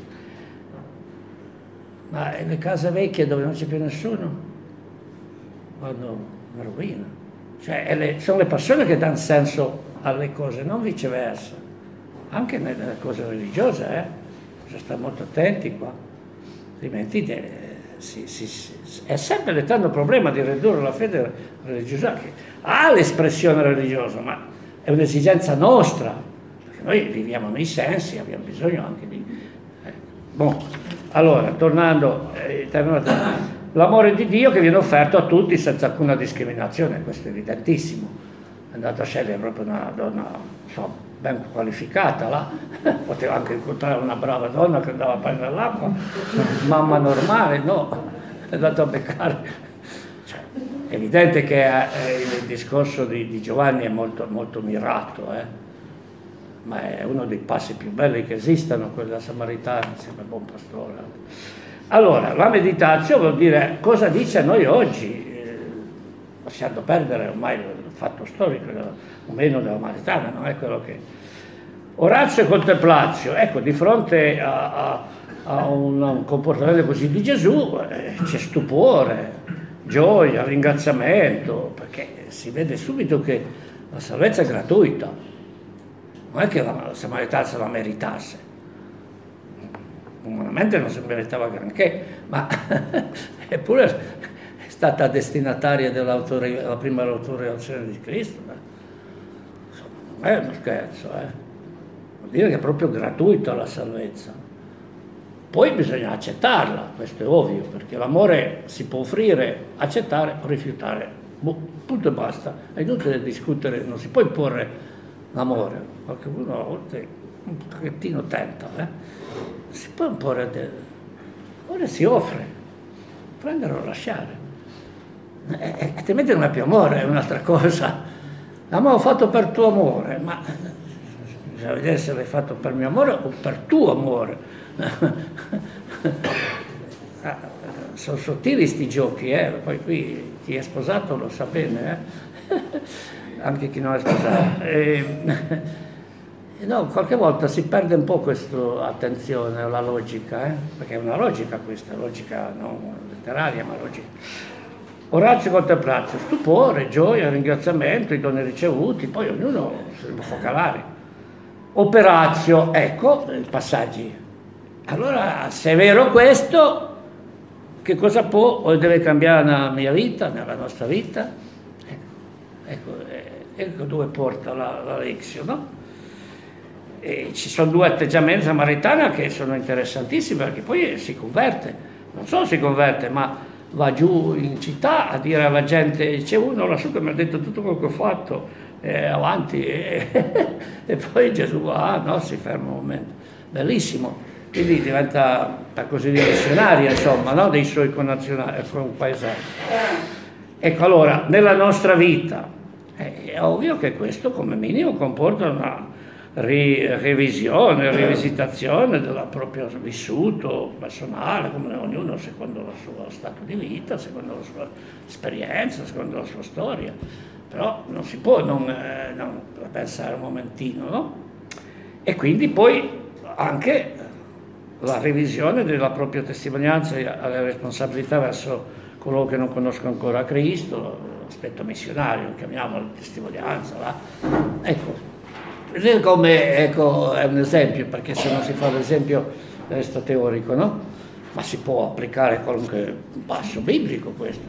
Ma le case vecchie dove non c'è più nessuno vanno in rovina. Cioè, le, sono le persone che danno senso alle cose, non viceversa. Anche nelle cose religiose, eh? Bisogna stare molto attenti qua. Altrimenti eh, si, si, si, è sempre l'eterno problema di ridurre la fede religiosa, che ha l'espressione religiosa, ma è un'esigenza nostra, perché noi viviamo nei sensi, abbiamo bisogno anche di... Eh. Bon. Allora, tornando, eh, l'amore di Dio che viene offerto a tutti senza alcuna discriminazione, questo è evidentissimo. È andato a scegliere proprio una donna, insomma, ben qualificata là, poteva anche incontrare una brava donna che andava a prendere l'acqua, mamma normale, no, è andato a beccare. Cioè, è evidente che eh, il discorso di, di Giovanni è molto, molto mirato, eh. Ma è uno dei passi più belli che esistano, quello della Samaritana, insieme al buon pastore. Allora, la meditazione vuol dire cosa dice a noi oggi, eh, lasciando perdere ormai il fatto storico, o meno della Samaritana, non è quello che... Orazio e Contemplatio, ecco, di fronte a, a, a un, un comportamento così di Gesù eh, c'è stupore, gioia, ringraziamento, perché si vede subito che la salvezza è gratuita. Non è che la Samaritana se la meritasse, umanamente non si meritava granché, ma eppure è stata destinataria della prima autorevelazione di Cristo. Insomma, non è uno scherzo, eh. Vuol dire che è proprio gratuita la salvezza. Poi bisogna accettarla, questo è ovvio, perché l'amore si può offrire, accettare o rifiutare. Boh, punto e basta. È inutile discutere, non si può imporre l'amore, qualcuno a volte un pochettino tenta, eh? Si può imporre, de... l'amore si offre, prendere o lasciare, e altrimenti non è più amore, è un'altra cosa. L'amore ho fatto per tuo amore, ma bisogna vedere se l'hai fatto per mio amore o per tuo amore. Sono sottili sti giochi, eh? Poi qui chi è sposato lo sa bene, eh? Anche chi non è sposato. E, no, qualche volta si perde un po' questa attenzione alla logica, eh? Perché è una logica questa, logica non letteraria, ma logica. Orazio e Contemplatio, stupore, gioia, ringraziamento, i doni ricevuti, poi ognuno si può focalare. Operatio, ecco i passaggi. Allora, se è vero questo, che cosa può o deve cambiare nella mia vita, nella nostra vita? Ecco, ecco dove porta la, la lezione, no? E ci sono due atteggiamenti samaritani che sono interessantissimi, perché poi si converte, non solo si converte, ma va giù in città a dire alla gente: c'è uno lassù che mi ha detto tutto quello che ho fatto, eh, avanti, e, e poi Gesù va, ah, no, si ferma un momento, bellissimo, quindi diventa, per così dire, missionaria, insomma, no? Dei suoi connazionali, compaesani. Ecco, allora, nella nostra vita, è ovvio che questo come minimo comporta una ri- revisione, rivisitazione del proprio vissuto personale, come ognuno secondo il suo stato di vita, secondo la sua esperienza, secondo la sua storia. Però non si può non, eh, non pensare un momentino, no? e quindi poi anche la revisione della propria testimonianza alle responsabilità verso coloro che non conoscono ancora Cristo, l'aspetto missionario, chiamiamolo testimonianza, va? Ecco, vedete come, ecco, è un esempio, perché se non si fa l'esempio resta teorico, no? Ma si può applicare a qualunque passo biblico questo.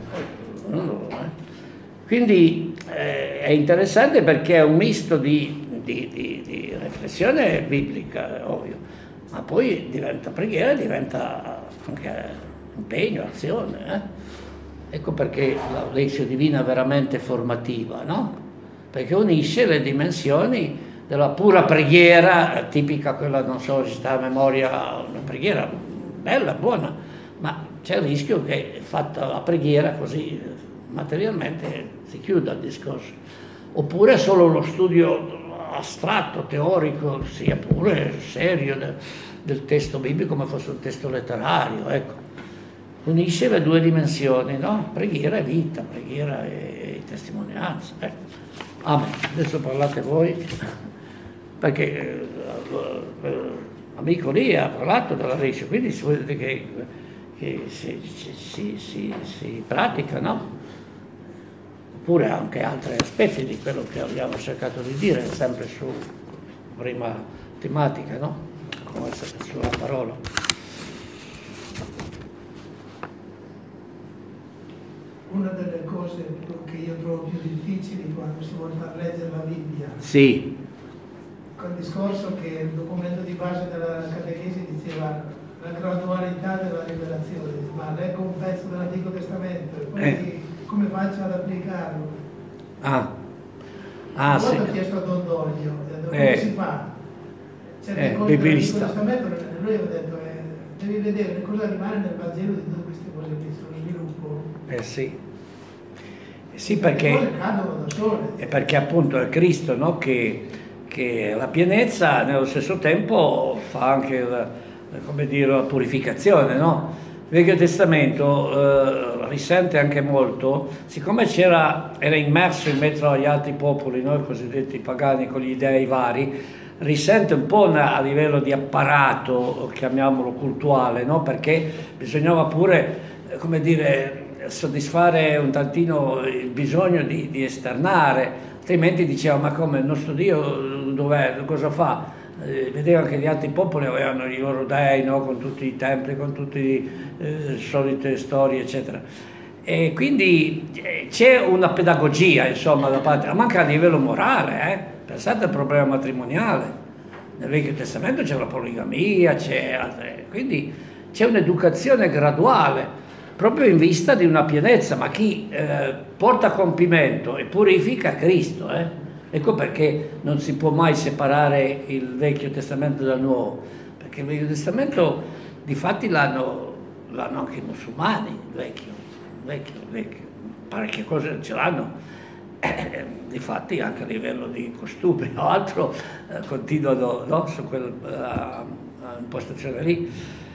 Quindi eh, è interessante perché è un misto di, di, di, di riflessione biblica, ovvio, ma poi diventa preghiera, diventa anche impegno, azione. Eh? Ecco perché la lezione divina è veramente formativa, no? Perché unisce le dimensioni della pura preghiera, tipica quella, non so, recitare a memoria, una preghiera bella, buona, ma c'è il rischio che fatta la preghiera così materialmente si chiuda il discorso. Oppure solo lo studio astratto, teorico, sia pure serio del, del testo biblico come fosse un testo letterario, ecco. Unisce le due dimensioni, no? Preghiera e vita, preghiera e, e testimonianza. Ecco. Amen. Adesso parlate voi, perché eh, l'amico lì ha parlato della legge, quindi si vede che, che si, si, si, si pratica, no? Oppure anche altri aspetti di quello che abbiamo cercato di dire, sempre su prima tematica, no? Come sulla parola. Una delle cose che io trovo più difficili quando si vuole far leggere la Bibbia. Sì. Quel discorso che il documento di base della catechesi diceva la gradualità della rivelazione, ma leggo un pezzo dell'Antico Testamento e poi eh. come faccio ad applicarlo? Ah, ah sì. Ho chiesto a Don Doglio, come eh. si fa? Certe eh, cose dell'Antico Testamento, lui aveva detto, eh, devi vedere cosa rimane nel Vangelo di tutte queste cose qui, sullo sviluppo. Eh sì. Sì, perché, le cose cadono da sole. è perché appunto è Cristo, no? che, che la pienezza nello stesso tempo fa anche la, come dire, la purificazione, no? Il Vecchio Testamento eh, risente anche molto, siccome c'era, era immerso in mezzo agli altri popoli, noi cosiddetti pagani con gli dei vari, risente un po' a livello di apparato, chiamiamolo cultuale, no? Perché bisognava pure, come dire, soddisfare un tantino il bisogno di, di esternare, altrimenti diceva ma come il nostro Dio dov'è, cosa fa? Eh, vedeva che gli altri popoli avevano i loro dei, no? Con tutti i templi, con tutte le eh, solite storie eccetera, e quindi eh, c'è una pedagogia insomma da parte, ma anche a livello morale, eh? Pensate al problema matrimoniale, nel Vecchio Testamento c'è la poligamia, c'è altre, quindi c'è un'educazione graduale proprio in vista di una pienezza, ma chi eh, porta a compimento e purifica è Cristo, eh? Ecco perché non si può mai separare il Vecchio Testamento dal Nuovo, perché il Vecchio Testamento difatti l'hanno, l'hanno anche i musulmani, il vecchio, il vecchio, il vecchio, parecchie cose ce l'hanno, eh, difatti anche a livello di costume o altro eh, continuano, no? Su quella uh, impostazione lì.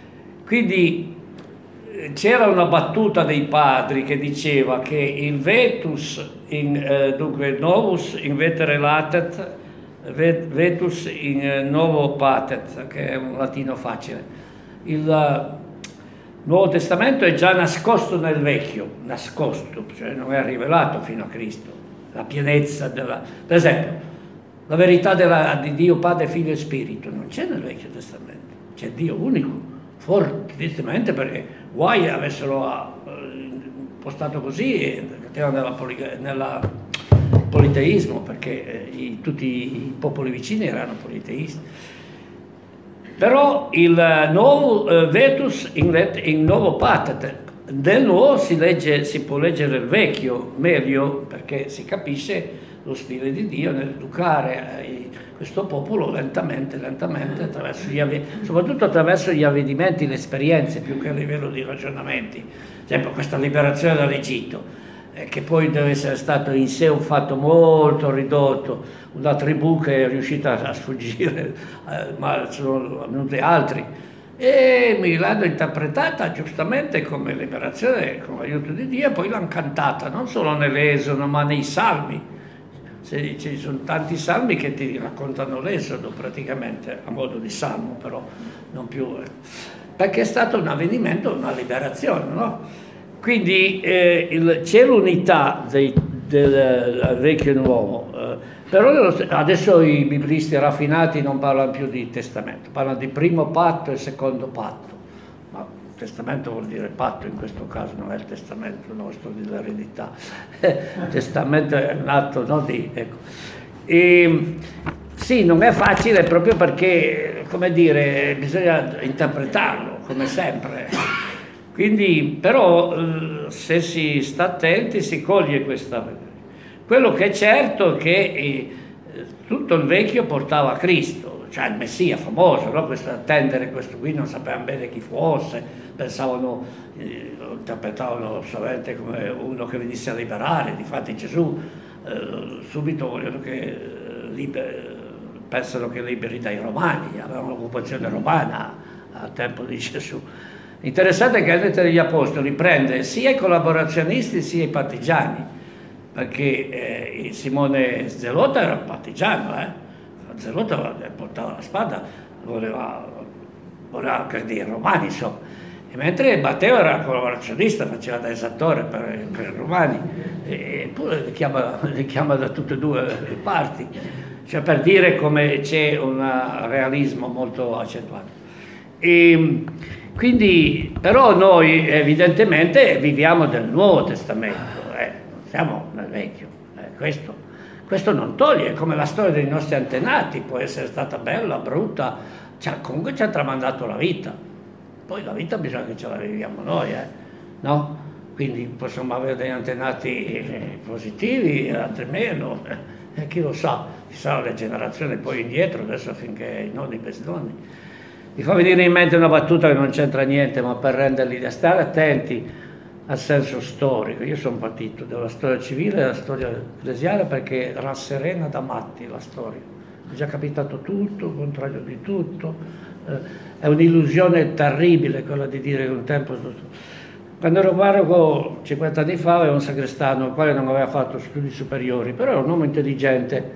Quindi c'era una battuta dei padri che diceva che il vetus, in, eh, dunque novus in vetere latet, vetus in eh, novo patet, che è un latino facile. Il uh, Nuovo Testamento è già nascosto nel Vecchio, nascosto, cioè non è rivelato fino a Cristo, la pienezza della... Per esempio, la verità della, di Dio Padre, Figlio e Spirito non c'è nel Vecchio Testamento, c'è Dio unico, fortissimamente, perché guai avessero impostato così e nella, nella politeismo, perché i, tutti i popoli vicini erano politeisti. Però il nuovo uh, vetus in, in novo patet, del nuovo si, legge, si può leggere il vecchio meglio, perché si capisce lo stile di Dio nell'educare eh, questo popolo lentamente, lentamente, attraverso gli avv- soprattutto attraverso gli avvenimenti, le esperienze, più che a livello di ragionamenti. Ad esempio questa liberazione dall'Egitto, eh, che poi deve essere stato in sé un fatto molto ridotto, una tribù che è riuscita a sfuggire, eh, ma sono venuti altri, e l'hanno interpretata giustamente come liberazione, con l'aiuto di Dio, e poi l'hanno cantata non solo nell'Esodo ma nei Salmi. ci sono tanti salmi che ti raccontano l'Esodo praticamente, a modo di salmo però, non più, perché è stato un avvenimento, una liberazione, no? Quindi eh, il, c'è l'unità dei, del Vecchio e Nuovo, eh, però adesso i biblisti raffinati non parlano più di testamento, parlano di primo patto e secondo patto. Testamento vuol dire patto, in questo caso non è il testamento nostro dell'eredità, il testamento è un atto, no, di, ecco. E, sì, non è facile proprio perché, come dire, bisogna interpretarlo, come sempre. Quindi, però, se si sta attenti si coglie questa. Quello che è certo è che eh, tutto il vecchio portava a Cristo, cioè il Messia famoso, no? Questo attendere questo qui, non sapevano bene chi fosse, pensavano, eh, lo interpretavano solamente come uno che venisse a liberare. Difatti Gesù eh, subito vogliono che eh, liber, pensano che liberi dai Romani, avevano l'occupazione romana al tempo di Gesù. Interessante che la lettera degli Apostoli prende sia i collaborazionisti sia i partigiani, perché eh, Simone Zelota era un partigiano, eh? Zelota portava la spada, voleva, voleva aggredire i romani, insomma. E mentre Matteo era collaborazionista, faceva da esattore per, per i romani, eppure li chiama, li chiama da tutte e due le parti, cioè per dire come c'è un realismo molto accentuato. E, quindi, però noi evidentemente viviamo del Nuovo Testamento, eh, non siamo nel Vecchio, eh, questo, questo non toglie, come la storia dei nostri antenati può essere stata bella, brutta, cioè, comunque ci ha tramandato la vita. Poi la vita bisogna che ce la viviamo noi, eh? No? Quindi possiamo avere degli antenati positivi, altri meno, e chi lo sa, ci saranno le generazioni poi indietro, adesso finché i nonni, i bisnonni. Mi fa venire in mente una battuta che non c'entra niente, ma per renderli, da stare attenti al senso storico. Io sono partito dalla storia civile e dalla storia ecclesiale perché rasserena da matti la storia. È già capitato tutto, il contrario di tutto. È un'illusione terribile quella di dire che un tempo... Quando ero parroco cinquanta anni fa avevo un sagrestano il quale non aveva fatto studi superiori, però era un uomo intelligente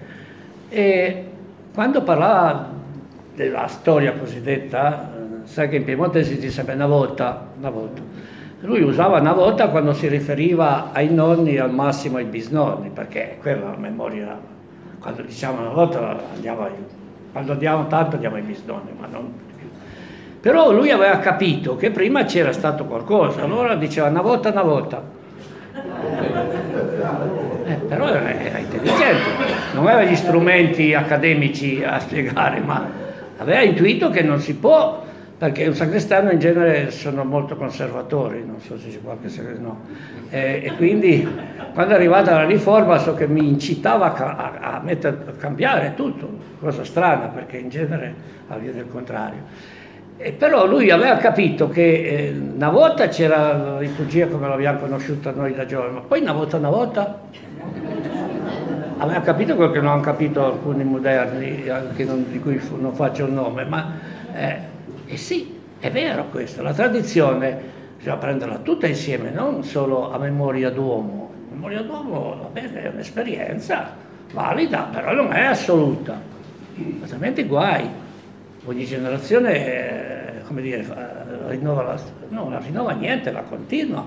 e quando parlava della storia cosiddetta, sai che in Piemonte si dice sempre una volta, una volta. Lui usava una volta quando si riferiva ai nonni, al massimo ai bisnonni, perché quella la memoria, quando diciamo una volta andiamo ai... Quando andiamo tanto andiamo ai bisnonni, ma non più. Però lui aveva capito che prima c'era stato qualcosa, allora diceva una volta, una volta. Eh, però era, era intelligente, non aveva gli strumenti accademici a spiegare, ma aveva intuito che non si può, perché un sagrestano in genere sono molto conservatori, non so se c'è qualche segreto, no. Eh, e quindi quando è arrivata la riforma so che mi incitava a, a, a, mettere, a cambiare tutto, cosa strana perché in genere avviene il contrario. E però lui aveva capito che eh, una volta c'era la liturgia come l'abbiamo conosciuta noi da giovani, ma poi una volta una volta aveva capito quello che non hanno capito alcuni moderni, anche non, di cui fu, non faccio il nome, ma eh, eh sì, è vero questo, la tradizione bisogna prenderla tutta insieme, non solo a memoria d'uomo. A memoria d'uomo, va bene, è un'esperienza valida, però non è assoluta, altrimenti guai. Ogni generazione, come dire, rinnova la, no, non rinnova niente, la continua,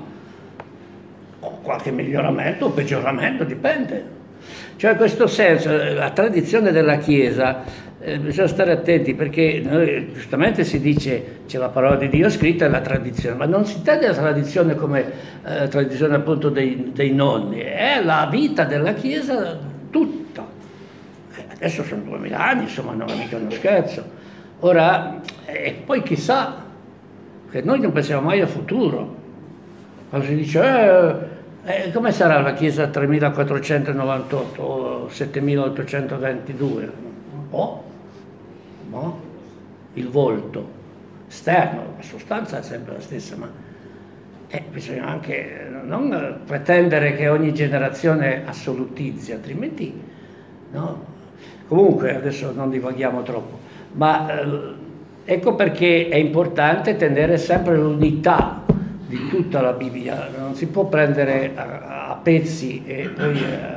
o qualche miglioramento o peggioramento, dipende. Cioè in questo senso, la tradizione della Chiesa, eh, bisogna stare attenti perché noi, giustamente si dice c'è la parola di Dio scritta e la tradizione, ma non si intende la tradizione come eh, tradizione appunto dei, dei nonni, è la vita della Chiesa tutta. Eh, adesso sono duemila anni, insomma non è mica uno scherzo. Ora, e eh, poi chissà, che noi non pensiamo mai al futuro, quando si dice eh, eh, come sarà la Chiesa tremilaquattrocentonovantotto o settemilaottocentoventidue? Oh, no? Il volto esterno, la sostanza è sempre la stessa, ma eh, bisogna anche non pretendere che ogni generazione assolutizzi, altrimenti no? Comunque adesso non divaghiamo troppo. Ma eh, ecco perché è importante tenere sempre l'unità di tutta la Bibbia, non si può prendere a, a pezzi e poi eh,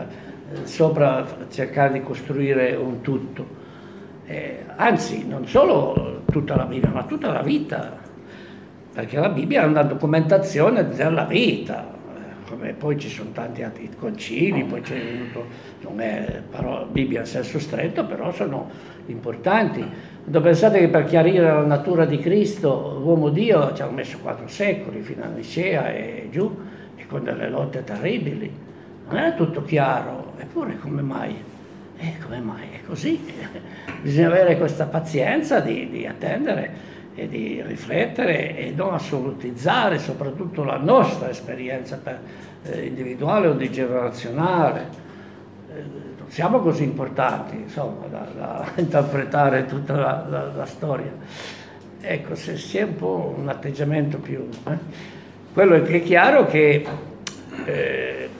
eh, sopra cercare di costruire un tutto. Eh, anzi, non solo tutta la Bibbia, ma tutta la vita, perché la Bibbia è una documentazione della vita. Come poi ci sono tanti altri concili, poi c'è venuto, non è parola, Bibbia in senso stretto, però sono importanti. Quando pensate che per chiarire la natura di Cristo, l'uomo Dio ci ha messo quattro secoli, fino a Nicea e giù, e con delle lotte terribili, non era tutto chiaro, eppure come mai? Eh, come mai? È così. Bisogna avere questa pazienza di, di attendere e di riflettere e non assolutizzare soprattutto la nostra esperienza per, eh, individuale o di generazionale. Eh, non siamo così importanti, insomma, da, da interpretare tutta la, la, la storia. Ecco, se sia un po' un atteggiamento più... Eh. Quello è che è chiaro che eh,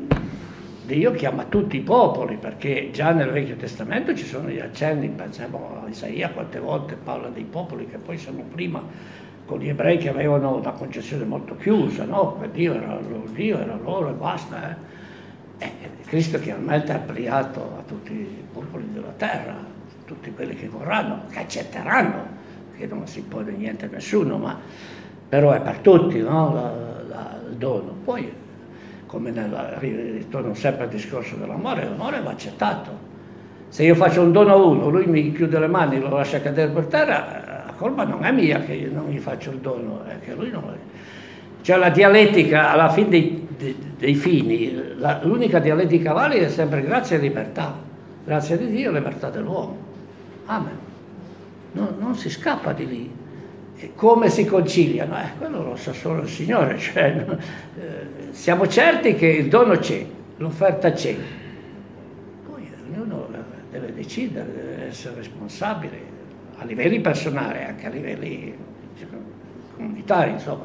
Dio chiama tutti i popoli, perché già nel Vecchio Testamento ci sono gli accenni, pensiamo a Isaia, quante volte parla dei popoli che poi sono prima con gli ebrei che avevano una concezione molto chiusa, no? Dio era loro, Dio era loro e basta. Eh. E Cristo chiaramente ha ampliato a tutti i popoli della terra, tutti quelli che vorranno, che accetteranno, che non si impone niente a nessuno, ma però è per tutti, no? la, la, il dono. Poi, come nel, ritorno sempre al discorso dell'amore, l'amore va accettato. Se io faccio un dono a uno, lui mi chiude le mani, lo lascia cadere per terra, la colpa non è mia che io non gli faccio il dono, è che lui non lo... Cioè la dialettica, alla fine dei, dei, dei fini, la, l'unica dialettica valida è sempre grazia e libertà. Grazia di Dio e libertà dell'uomo. Amen. No, non si scappa di lì. E come si conciliano? Eh, quello lo sa solo il Signore. Cioè, eh, siamo certi che il dono c'è, l'offerta c'è. Poi ognuno deve decidere, deve essere responsabile a livelli personali, anche a livelli comunitari, insomma.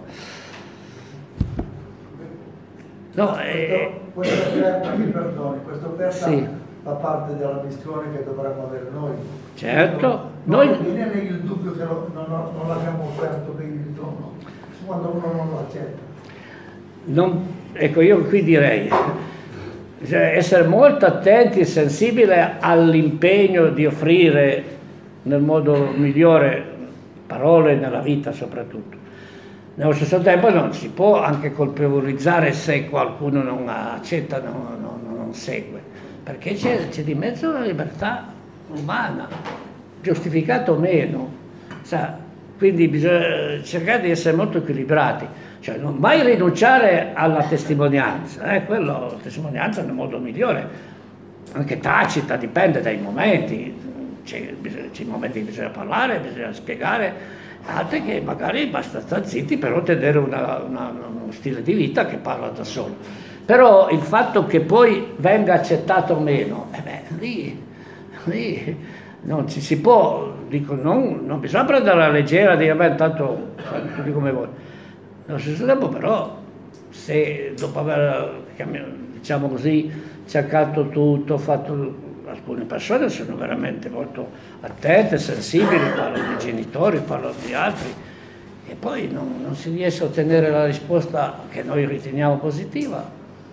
No, eh, questa offerta, mi perdoni, questa offerta sì. fa parte della missione che dovremmo avere noi. Certo. Non Noi... viene lei il dubbio che non, non, non l'abbiamo offerto per il dono, quando uno non lo accetta. Non, ecco, io qui direi cioè, essere molto attenti e sensibili all'impegno di offrire nel modo migliore parole nella vita soprattutto. Nello stesso tempo non si può anche colpevolizzare se qualcuno non accetta, non, non, non segue, perché c'è, c'è di mezzo la libertà umana, giustificata o meno. Sa, quindi bisogna cercare di essere molto equilibrati, cioè non mai rinunciare alla testimonianza, eh? Quello, la testimonianza nel modo migliore, anche tacita, dipende dai momenti, c'è, c'è momenti che bisogna parlare, bisogna spiegare, altri che magari basta stare zitti per ottenere una, una, uno stile di vita che parla da solo. Però il fatto che poi venga accettato o meno, eh beh, lì, lì non ci si può, dico, non, non bisogna prendere alla leggera, dire, beh, intanto fate tutti come vuoi. Nello stesso tempo però, se dopo aver, diciamo così, cercato tutto, fatto... Alcune persone sono veramente molto attente, sensibili, parlo dei genitori, parlo di altri, e poi non, non si riesce a ottenere la risposta che noi riteniamo positiva.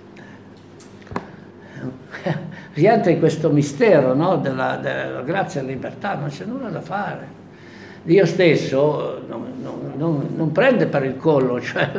Rientra in questo mistero, no? della, della grazia e della libertà, non c'è nulla da fare. Dio stesso non, non, non, non prende per il collo, cioè,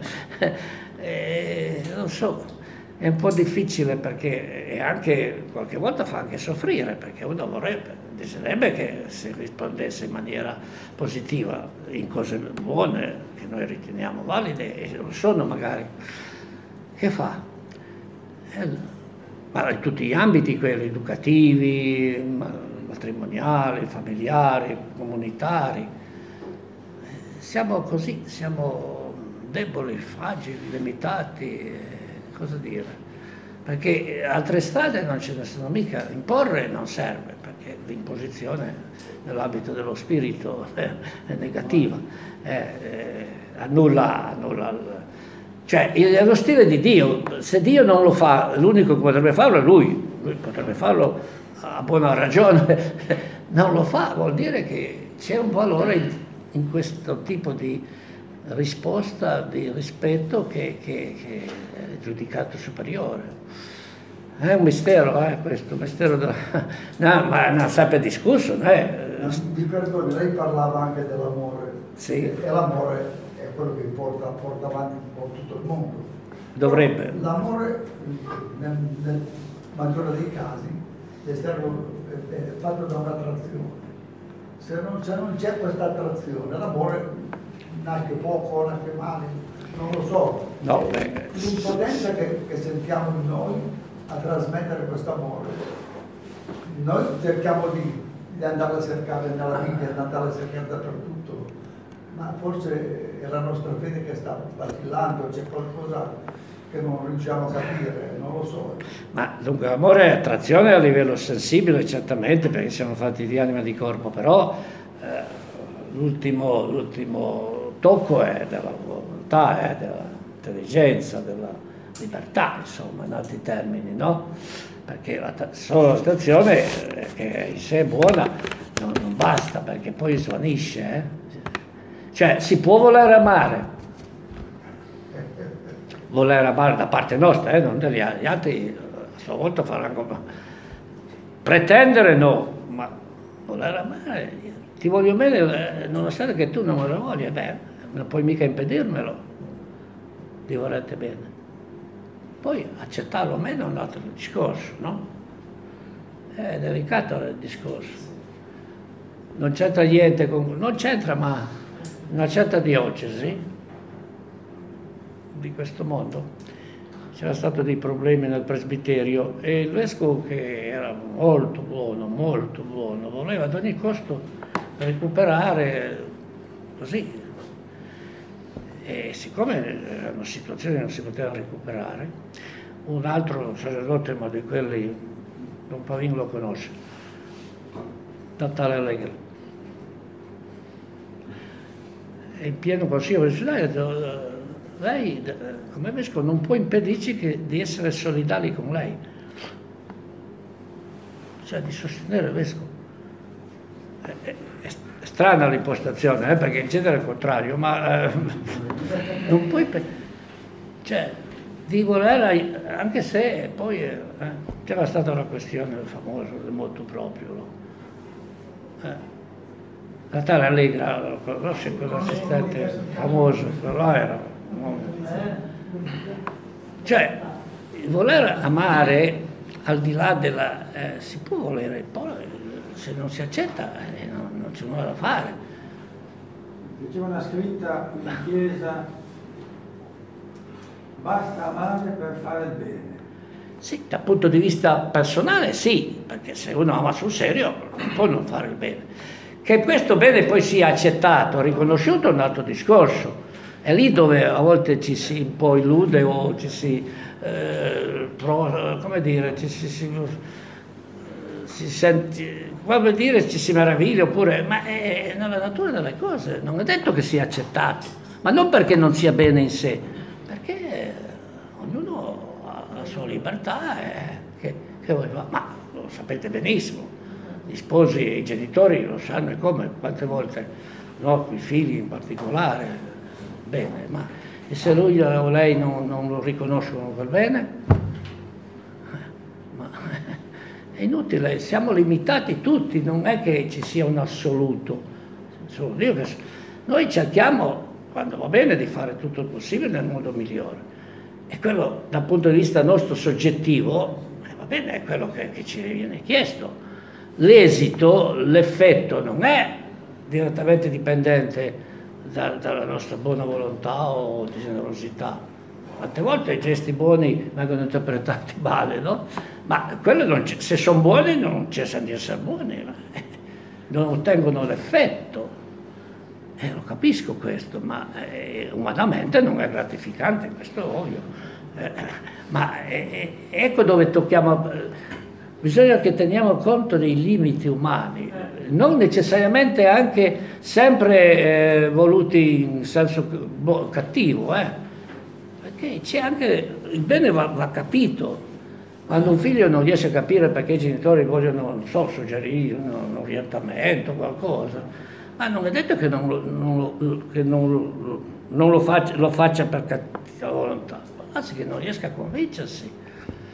eh, non so. È un po' difficile perché e anche qualche volta fa anche soffrire, perché uno vorrebbe, desidererebbe che si rispondesse in maniera positiva in cose buone che noi riteniamo valide e non sono magari. Che fa? Eh, ma in tutti gli ambiti, quelli educativi, matrimoniali, familiari, comunitari. Siamo così, siamo deboli, fragili, limitati. Cosa dire? Perché altre strade non ce ne sono mica, imporre non serve, perché l'imposizione nell'ambito dello spirito è, è negativa, è, è, annulla, annulla, cioè è lo stile di Dio, se Dio non lo fa, l'unico che potrebbe farlo è Lui, Lui potrebbe farlo a buona ragione, non lo fa, vuol dire che c'è un valore in, in questo tipo di risposta di rispetto che, che, che è giudicato superiore. È un mistero, eh, questo, un mistero da... no, ma non sempre discusso, no? Mi perdoni, lei parlava anche dell'amore. Sì. E l'amore è quello che porta, porta avanti un po' tutto il mondo. Dovrebbe. L'amore, nel, nel maggiore dei casi, è, stato, è, è fatto da un'attrazione. Se non, se non c'è questa attrazione, l'amore nasce poco, nasce male, non lo so. No, beh. L'impotenza che, che sentiamo in noi a trasmettere questo amore. Noi cerchiamo di, di andare a cercare nella Bibbia, di andare a cercare dappertutto, ma forse è la nostra fede che sta vacillando, c'è qualcosa che non riusciamo a capire, non lo so. Ma dunque l'amore è attrazione a livello sensibile, certamente, perché siamo fatti di anima e di corpo, però eh, l'ultimo, l'ultimo tocco è della volontà, è dell'intelligenza, della libertà, insomma, in altri termini, no? Perché la, solo l'attrazione, eh, che in sé è buona, non, non basta, perché poi svanisce, eh? Cioè, si può voler amare, voler amare da parte nostra, eh, non degli altri, gli altri a sua volta faranno pretendere no, ma voler amare, ti voglio bene, nonostante che tu non me lo voglia, beh, non puoi mica impedirmelo di volerti bene. Poi accettarlo o meno è un altro discorso, no? È delicato il discorso. Non c'entra niente con... non c'entra, ma una certa diocesi di questo mondo c'era stato dei problemi nel presbiterio e il vescovo, che era molto buono, molto buono, voleva ad ogni costo recuperare così. E siccome erano situazioni che non si potevano recuperare, un altro sacerdote, ma di quelli Don Pavin lo conosce, Natale Allegri, e in pieno consiglio ha detto: lei come vescovo non può impedirci che, di essere solidali con lei, cioè di sostenere il vescovo. È, è, è strana l'impostazione, eh, perché in genere è il contrario, ma eh, non puoi, cioè, di voler, anche se poi eh, c'era stata una questione famosa del motu proprio, no? eh, Natale Allegra, conosce quell'assistente famoso, quello era, no? Cioè, voler amare al di là della, eh, si può volere, poi se non si accetta eh, non, non c'è nulla da fare. Diceva una scritta in chiesa: basta amare per fare il bene. Sì, dal punto di vista personale sì, perché se uno ama sul serio non può non fare il bene. Che questo bene poi sia accettato, riconosciuto è un altro discorso. È lì dove a volte ci si un po' illude o ci si, eh, prova, come dire, ci si, si, si sente, come dire, ci si meraviglia, oppure, ma è nella natura delle cose, non è detto che sia accettato, ma non perché non sia bene in sé, perché ognuno ha la sua libertà e che, che vuoi fare, ma lo sapete benissimo, gli sposi e i genitori lo sanno, e come, quante volte, no, i figli in particolare. Bene, ma e se lui o lei non, non lo riconoscono quel bene? Ma è inutile, siamo limitati tutti, non è che ci sia un assoluto. Solo Dio che... Noi cerchiamo, quando va bene, di fare tutto il possibile nel modo migliore. E quello, dal punto di vista nostro soggettivo, eh, va bene, è quello che, che ci viene chiesto. L'esito, l'effetto non è direttamente dipendente Da, dalla nostra buona volontà o di generosità. Tante volte i gesti buoni vengono interpretati male, no? Ma quello non c'è, se sono buoni non cessano di essere buoni, no? Non ottengono l'effetto. Eh, lo capisco questo, ma eh, umanamente non è gratificante, questo è ovvio. Eh, ma eh, ecco dove tocchiamo, eh, bisogna che teniamo conto dei limiti umani, non necessariamente anche sempre eh, voluti in senso boh, cattivo, eh? Perché c'è anche, il bene va, va capito. Quando un figlio non riesce a capire perché i genitori vogliono, non so, suggerire un, un orientamento, qualcosa, ma non è detto che non, non, che non, non lo, faccia, lo faccia per cattiva volontà, anzi che non riesca a convincersi.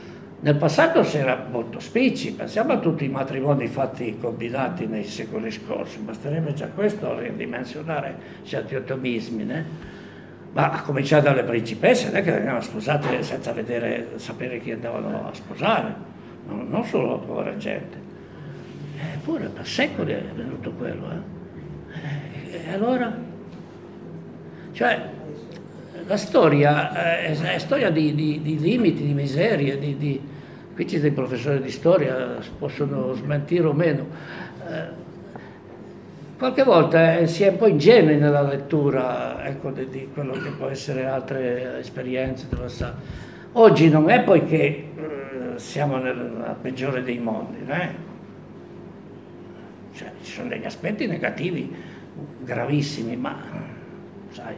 Nel passato si era molto spicci, pensiamo a tutti i matrimoni fatti combinati nei secoli scorsi, basterebbe già questo a ridimensionare certi ottimismi, né? Ma a cominciare dalle principesse, non è che venivano sposate senza vedere, sapere chi andavano a sposare, non, non solo la povera gente. Eppure per secoli è venuto quello, eh? E allora? Cioè, la storia è, è storia di, di, di limiti, di miserie, di, di... qui ci dei professori di storia, possono smentire o meno. Eh, qualche volta eh, si è un po' ingenui nella lettura, ecco, di, di quello che può essere altre esperienze del passato. Oggi non è poi che eh, siamo nel peggiore dei mondi, né? Cioè, ci sono degli aspetti negativi gravissimi, ma sai,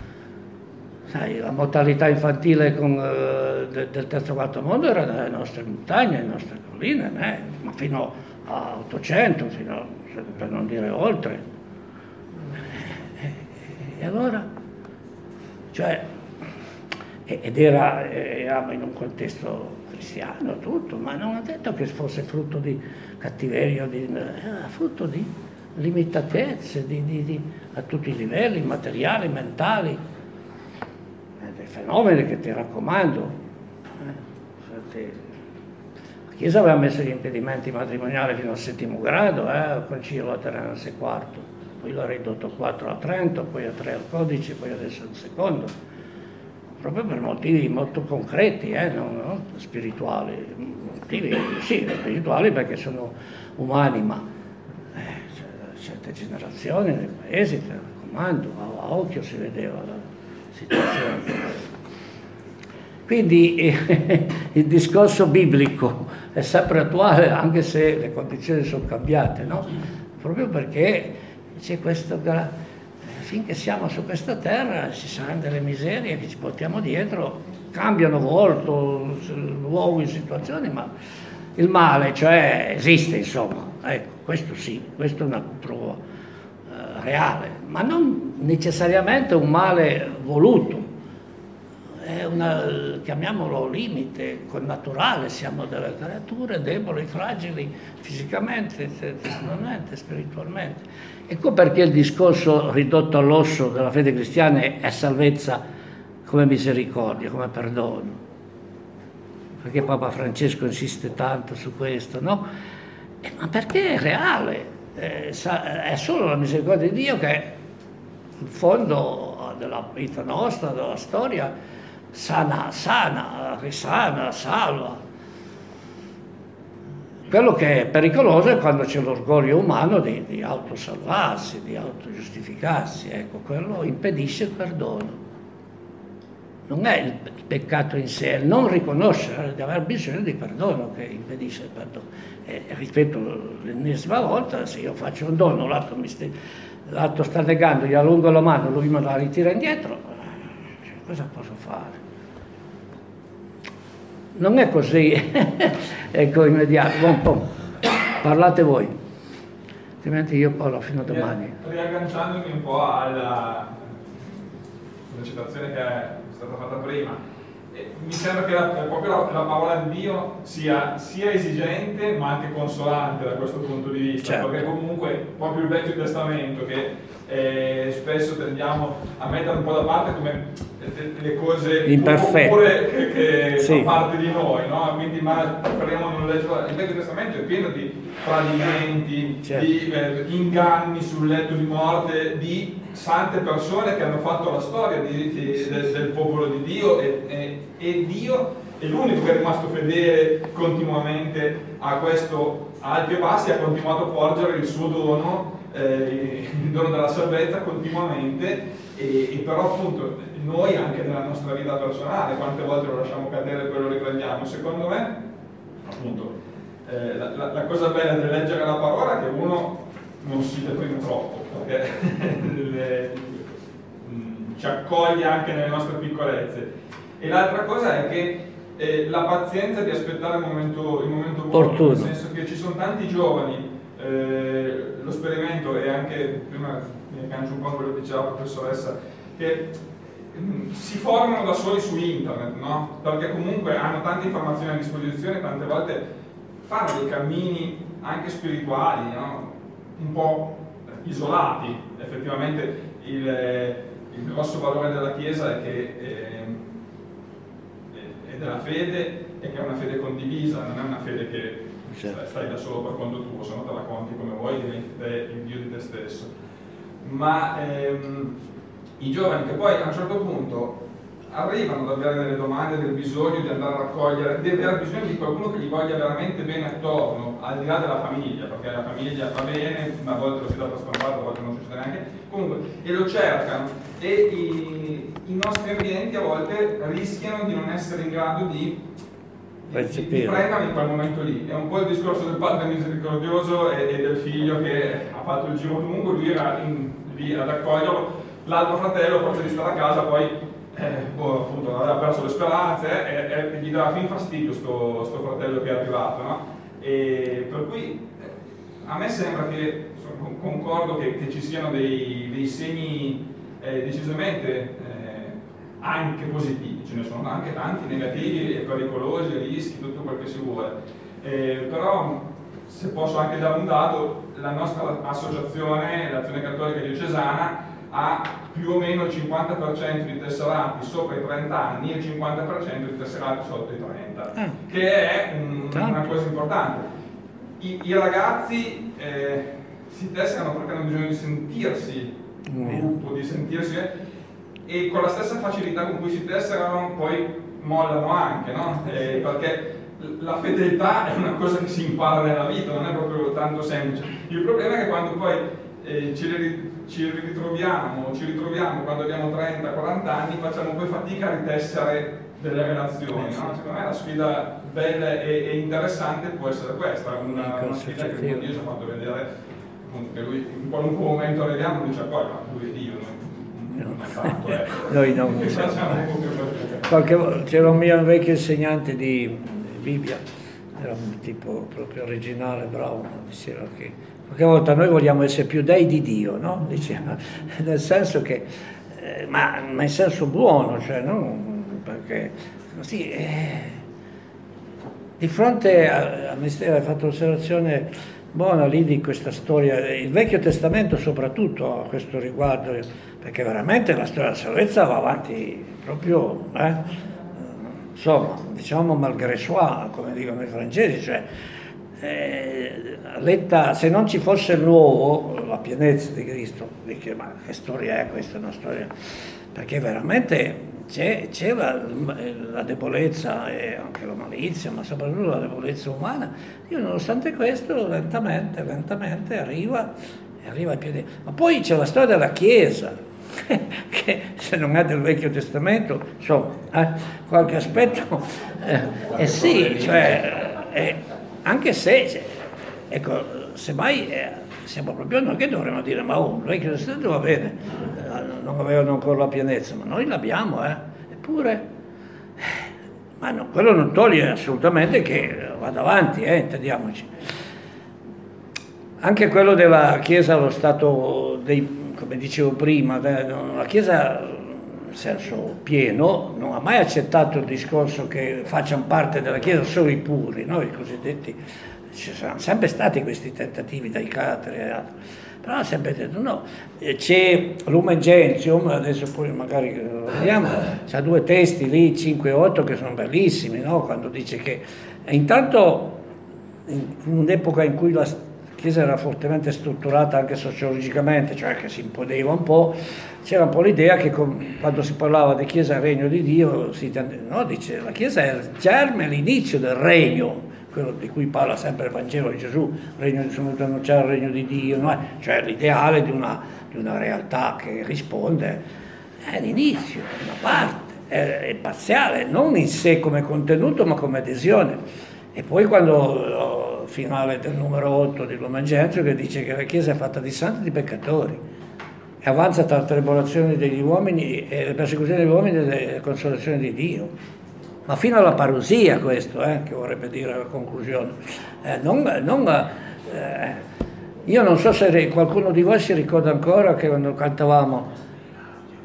sai la mortalità infantile con, uh, de, del terzo quarto mondo era nelle nostre montagne, nelle nostre colline, né? Ma fino a ottocento, fino a, per non dire oltre. E, e allora? Cioè, ed era, eravamo in un contesto cristiano, tutto, ma non è detto che fosse frutto di cattiveria, di, era frutto di limitatezze, di, di, di, a tutti i livelli, materiali, mentali, dei fenomeni che ti raccomando. Eh, la Chiesa aveva messo gli impedimenti matrimoniali fino al settimo grado, eh, al Concilio Lateranense quarto, poi l'ha ridotto quattro a Trento, poi a tre al Codice, poi adesso al secondo, proprio per motivi molto concreti, eh, non, non spirituali, motivi sì, spirituali perché sono umani, ma eh, certe generazioni nei paesi, te lo raccomando, a, a occhio si vedeva la situazione. Quindi eh, il discorso biblico è sempre attuale, anche se le condizioni sono cambiate, no? Proprio perché c'è questo, finché siamo su questa terra ci saranno delle miserie che ci portiamo dietro, cambiano volto, luoghi, situazioni, ma il male, cioè, esiste, insomma, ecco, questo sì, questo è una prova eh, reale, ma non necessariamente un male voluto. È una, chiamiamolo limite, connaturale, siamo delle creature deboli, fragili, fisicamente, personalmente, spiritualmente. Ecco perché il discorso ridotto all'osso della fede cristiana è salvezza come misericordia, come perdono. Perché Papa Francesco insiste tanto su questo, no? Eh, ma perché è reale, eh, è solo la misericordia di Dio che è il fondo della vita nostra, della storia, sana, sana, risana, salva. Quello che è pericoloso è quando c'è l'orgoglio umano di, di autosalvarsi, di autogiustificarsi, ecco, quello impedisce il perdono. Non è il, il peccato in sé, è il non riconoscere di aver bisogno di perdono che impedisce il perdono. E ripeto l'ennesima volta, se io faccio un dono, l'altro, mi sta, l'altro sta negando, gli allungo la mano, lui me la ritira indietro, cosa posso fare? Non è così, ecco, immediato, un po'. Parlate voi, altrimenti io parlo fino a domani. Riagganciandomi un po' alla, alla citazione che è stata fatta prima, eh, mi sembra che la, proprio la, la parola di Dio sia sia esigente ma anche consolante da questo punto di vista, certo. Perché comunque proprio il Vecchio Testamento che eh, spesso tendiamo a mettere un po' da parte come le cose pure che, che sì. Fa parte di noi, no? Quindi ma parliamo nel il Vecchio Testamento è pieno di tradimenti, certo. Di eh, inganni sul letto di morte, di sante persone che hanno fatto la storia di, di, sì, del, del popolo di Dio e, e, e Dio è l'unico che è rimasto fedele continuamente a questo alti e bassi, ha continuato a porgere il suo dono, eh, il dono della salvezza continuamente e, e però appunto noi anche nella nostra vita personale quante volte lo lasciamo cadere e poi lo riprendiamo. Secondo me appunto eh, la, la, la cosa bella del leggere la parola è che uno non si deprime troppo perché le, mh, ci accoglie anche nelle nostre piccolezze e l'altra cosa è che eh, la pazienza di aspettare il momento, il momento buono, nel senso che ci sono tanti giovani, eh, lo sperimento e anche prima mi aggancio un po' a quello che diceva la professoressa, che si formano da soli su internet, no? Perché comunque hanno tante informazioni a disposizione, tante volte fanno dei cammini anche spirituali, no? Un po' isolati. Effettivamente il, il grosso valore della Chiesa è che eh, è della fede e che è una fede condivisa, non è una fede che certo. stai da solo per conto tuo, se no te la conti come vuoi, diventi te il Dio di te stesso. Ma ehm, i giovani che poi a un certo punto arrivano ad avere delle domande, del bisogno di andare a raccogliere, di avere bisogno di qualcuno che gli voglia veramente bene attorno, al di là della famiglia, perché la famiglia va bene, ma a volte lo si dà per scontato, a volte non succede neanche, comunque, e lo cercano, e i, i nostri ambienti a volte rischiano di non essere in grado di, di, di prenderli in quel momento lì. È un po' il discorso del padre misericordioso e, e del figlio che ha fatto il giro lungo, lui era in, lì ad accoglierlo, l'altro fratello, forse di stare a casa, poi Eh, boh, appunto aveva perso le speranze eh, e, e gli dava fin fastidio sto, sto fratello che è arrivato, no? E per cui eh, a me sembra che, insomma, concordo che, che ci siano dei, dei segni eh, decisamente eh, anche positivi, ce ne sono anche tanti negativi e pericolosi, rischi, tutto quel che si vuole, eh, però se posso anche dare un dato, la nostra associazione, l'Azione Cattolica Diocesana, ha più o meno il cinquanta per cento di tesserati sopra i trenta anni e il cinquanta per cento di tesserati sotto i trenta, eh. che è un, una cosa importante. I, i ragazzi eh, si tesserano perché hanno bisogno di sentirsi un gruppo, di sentirsi eh, e con la stessa facilità con cui si tesserano poi mollano anche, no? Eh, perché la fedeltà è una cosa che si impara nella vita, non è proprio tanto semplice. Il problema è che quando poi eh, ci ci ritroviamo, ci ritroviamo quando abbiamo trenta quaranta anni, facciamo poi fatica a ritessere delle relazioni, no? Secondo me la sfida bella e, e interessante può essere questa, una, una sfida che Dio ci ha fatto vedere, appunto, che lui in qualunque momento arriviamo dice poi ma lui è Dio, non, non è fatto, eh. Noi non qualche, c'era un mio vecchio insegnante di Bibbia, era un tipo proprio originale, bravo, diceva che qualche volta noi vogliamo essere più dei di Dio, no? Diceva, nel senso che, eh, ma, ma in senso buono, cioè, non perché così, eh, di fronte a, a mistero, hai fatto un'osservazione buona lì di questa storia, il Vecchio Testamento soprattutto a questo riguardo, perché veramente la storia della salvezza va avanti proprio, eh, insomma, diciamo malgré soi, come dicono i francesi, cioè, Eh, letta, se non ci fosse il nuovo, la pienezza di Cristo, dice, ma che storia è questa? Una storia, perché veramente c'è, c'è la, la debolezza e anche la malizia, ma soprattutto la debolezza umana. Io nonostante questo lentamente, lentamente arriva, arriva ai piedi. Ma poi c'è la storia della Chiesa, che se non è del Vecchio Testamento, insomma, eh, qualche aspetto, eh, eh sì, cioè, eh, anche se, ecco, semmai eh, siamo proprio noi che dovremmo dire, ma oh, il Vecchio Testamento va bene, eh, non avevano ancora la pienezza, ma noi l'abbiamo, eh, eppure, eh, ma no, quello non toglie assolutamente che vada avanti, eh, intendiamoci. Anche quello della Chiesa allo stato dei, come dicevo prima, la Chiesa in senso pieno non ha mai accettato il discorso che facciano parte della Chiesa solo i puri, no? I cosiddetti, ci sono sempre stati questi tentativi dai cattari e altri, però ha sempre detto no. C'è Lumen Gentium, adesso poi magari lo vediamo, c'ha due testi lì, cinque e otto, che sono bellissimi, no? Quando dice che intanto in un'epoca in cui la Chiesa era fortemente strutturata anche sociologicamente, cioè che si imponeva un po', c'era un po' l'idea che con, quando si parlava di Chiesa e Regno di Dio, si, no, dice la Chiesa è il germe, l'inizio del regno, quello di cui parla sempre il Vangelo di Gesù, regno di sono venuto a annunciare il regno di Dio, no? Cioè l'ideale di una, di una realtà che risponde, è l'inizio, è una parte, è, è parziale, non in sé come contenuto ma come adesione. E poi quando finale del numero otto di Lumen Gentium, che dice che la Chiesa è fatta di santi e di peccatori e avanza tra le tribolazioni degli uomini e le persecuzioni degli uomini e le consolazioni di Dio, ma fino alla parusia questo, eh, che vorrebbe dire la conclusione. Eh, non, non, eh, io non so se qualcuno di voi si ricorda ancora che quando cantavamo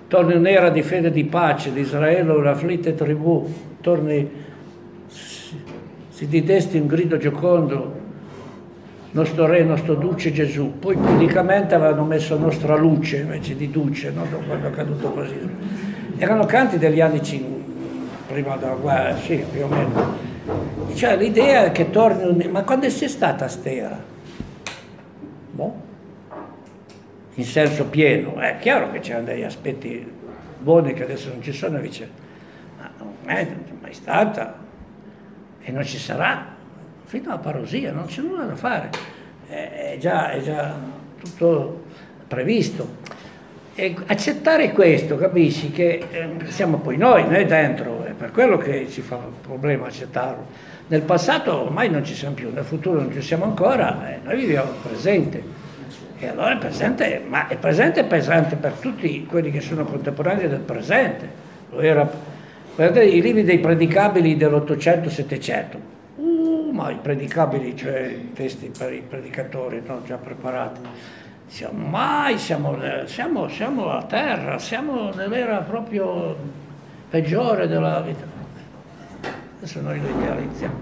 torni un'era di fede e di pace di Israele, un'afflitta tribù, torni, si, si didesti un grido giocondo, nostro re, nostro duce Gesù. Poi pubblicamente avevano messo nostra luce invece di duce, no? Quando è accaduto così. Erano canti degli anni cinquanta, prima della guerra, sì, più o meno. Cioè l'idea è che torni un... Ma quando sia stata st'era? Boh. In senso pieno. È chiaro che c'erano degli aspetti buoni che adesso non ci sono, invece, ma non è, non è mai stata e non ci sarà fino alla parosia, non c'è nulla da fare, è già, è già tutto previsto. E accettare questo, capisci, che eh, siamo poi noi, noi dentro, è per quello che ci fa problema accettarlo. Nel passato ormai non ci siamo più, nel futuro non ci siamo ancora, eh, noi viviamo il presente. E allora il presente, ma il presente è pesante per tutti quelli che sono contemporanei del presente. Lo era, guardate i libri dei predicabili dell'Ottocento settecento. Uh, ma i predicabili, cioè i testi per i predicatori, no, già preparati. Siamo mai, siamo, siamo, siamo a terra, siamo nell'era proprio peggiore della vita. Adesso noi lo idealizziamo.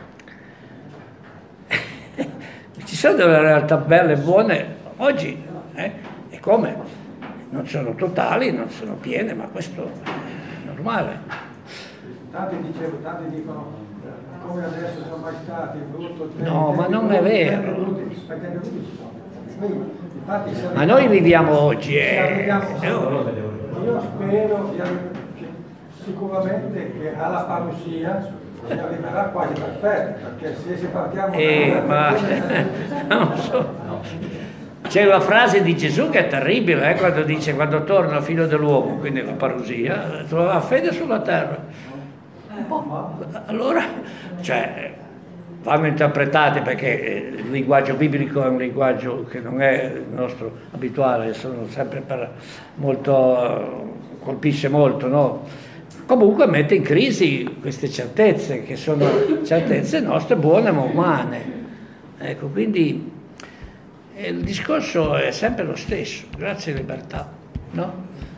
Ci sono delle realtà belle e buone oggi, eh? E come? Non sono totali, non sono piene, ma questo è normale. Tanti dicevo, tanti dicono come adesso sono mai stati, brutto. No, ma non è vero. Perché ne ci sono. Infatti, se ma noi viviamo oggi, eh. Arriviamo, io spero che sicuramente che alla parousia si arriverà quasi perfetto, perché se, se partiamo eh, ma non so. C'è la frase di Gesù che è terribile, eh, quando dice quando torna il figlio dell'uomo, quindi la parousia, troverà fede sulla terra. Boh, allora, cioè, vanno interpretate perché il linguaggio biblico è un linguaggio che non è il nostro abituale, sono sempre per molto, colpisce molto, no? Comunque mette in crisi queste certezze, che sono certezze nostre buone ma umane. Ecco, quindi il discorso è sempre lo stesso, grazie e libertà, no?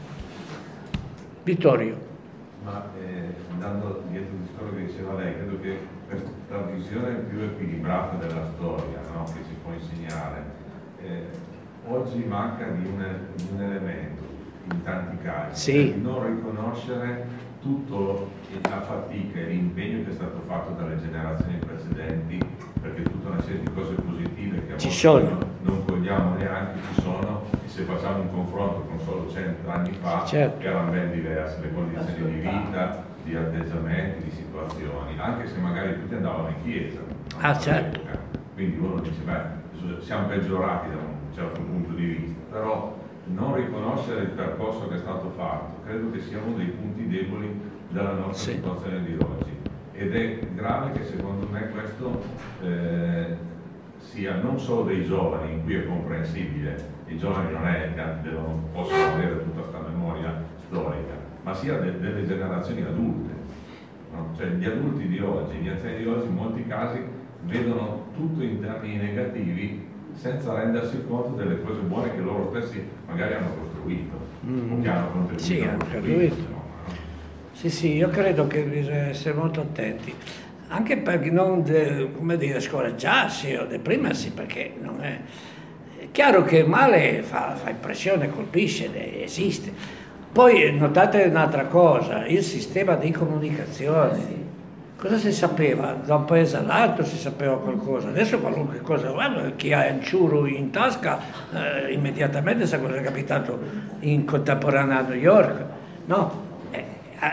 Vittorio. Ma eh, andando dietro il discorso che diceva lei, credo che questa visione più equilibrata della storia, no, che si può insegnare, eh, oggi manca di un, di un elemento in tanti casi, sì. Cioè di non riconoscere tutta la fatica e l'impegno che è stato fatto dalle generazioni precedenti, perché tutta una serie di cose positive che a ci volte sono. non, non cogliamo neanche ci sono, e se facciamo un confronto con solo cento anni fa, certo. che erano ben diverse le condizioni di vita, di atteggiamenti, di situazioni, anche se magari tutti andavano in chiesa. Ah, certo. Quindi uno dice, beh, siamo peggiorati da un certo punto di vista, però non riconoscere il percorso che è stato fatto credo che sia uno dei punti deboli della nostra sì. situazione di oggi, ed è grave che secondo me questo eh, sia non solo dei giovani, in cui è comprensibile, i giovani non è che devono, possono avere tutta questa memoria storica, ma sia de, delle generazioni adulte, no? Cioè gli adulti di oggi, gli anziani di oggi in molti casi vedono tutto in termini negativi senza rendersi conto delle cose buone che loro stessi magari hanno costruito mm. o che hanno contribuito. Sì, hanno costruito. No? Sì, sì, io credo che bisogna essere molto attenti, anche per non, de, come dire, scoraggiarsi o deprimersi, perché non è... è chiaro che il male fa, fa impressione, colpisce, esiste. Poi notate un'altra cosa, il sistema di comunicazione. Cosa si sapeva? Da un paese all'altro si sapeva qualcosa, adesso qualunque cosa, guarda, chi ha il ciuro in tasca eh, immediatamente sa cosa è capitato in contemporanea a New York, no? Eh, eh,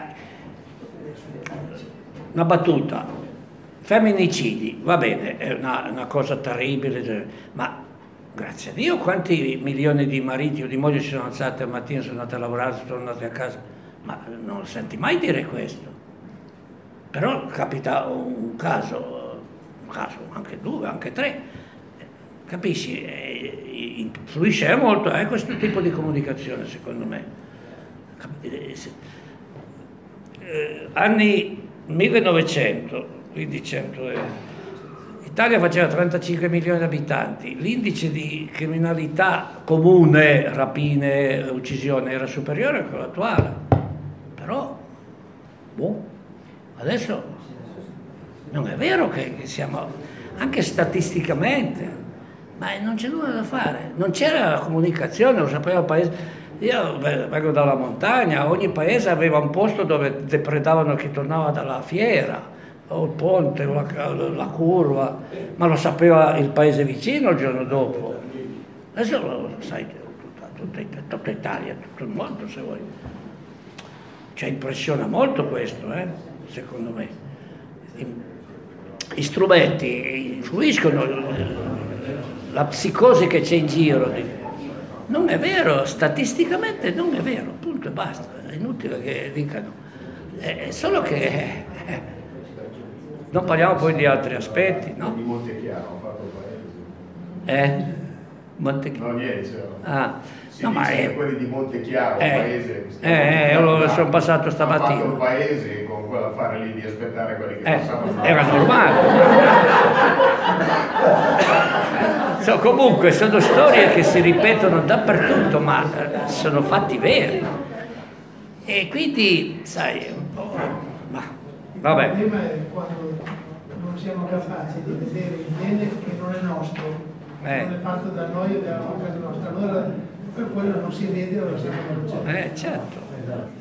una battuta, femminicidi, va bene, è una, una cosa terribile, ma grazie a Dio quanti milioni di mariti o di mogli si sono alzati al mattino, sono andati a lavorare, sono tornati a casa, ma non senti mai dire questo. Però capita un caso, un caso, anche due, anche tre, capisci? Influisce molto eh, questo tipo di comunicazione, secondo me. Eh, anni millenovecento, quindi cento, eh, l'Italia faceva trentacinque milioni di abitanti, l'indice di criminalità comune, rapine, uccisione, era superiore a quello attuale. Però, boh, adesso non è vero che, che siamo, anche statisticamente, ma non c'è nulla da fare. Non c'era la comunicazione, lo sapeva il paese. Io vengo dalla montagna, ogni paese aveva un posto dove depredavano chi tornava dalla fiera, o il ponte, o la, la curva, ma lo sapeva il paese vicino il giorno dopo. Adesso lo sai tutta, tutta, tutta Italia, tutto il mondo se vuoi. Cioè impressiona molto questo, eh, secondo me. Gli strumenti influiscono, la psicosi che c'è in giro. Non è vero, statisticamente non è vero, punto e basta, è inutile che dicano. È solo che eh, non parliamo poi di altri aspetti, no? Di Montechiaro hanno fatto il paese. Eh? Montechiaro? No, niente, cioè, Ah, si no, ma è... quelli di Montechiaro, eh, paese. Eh, eh, io sono passato stamattina. Hanno fatto il paese con quell'affare lì di aspettare quelli che Eh, passavano. era normale. So, comunque sono storie che si ripetono dappertutto, ma sono fatti veri. E quindi, sai, un po'... Ma, vabbè. Il problema è quando non siamo capaci di vedere il bene che non è nostro, Eh. non è fatto da noi e dalla casa nostra. Allora per quello non si vede o lo siamo conoscendo. Eh, certo.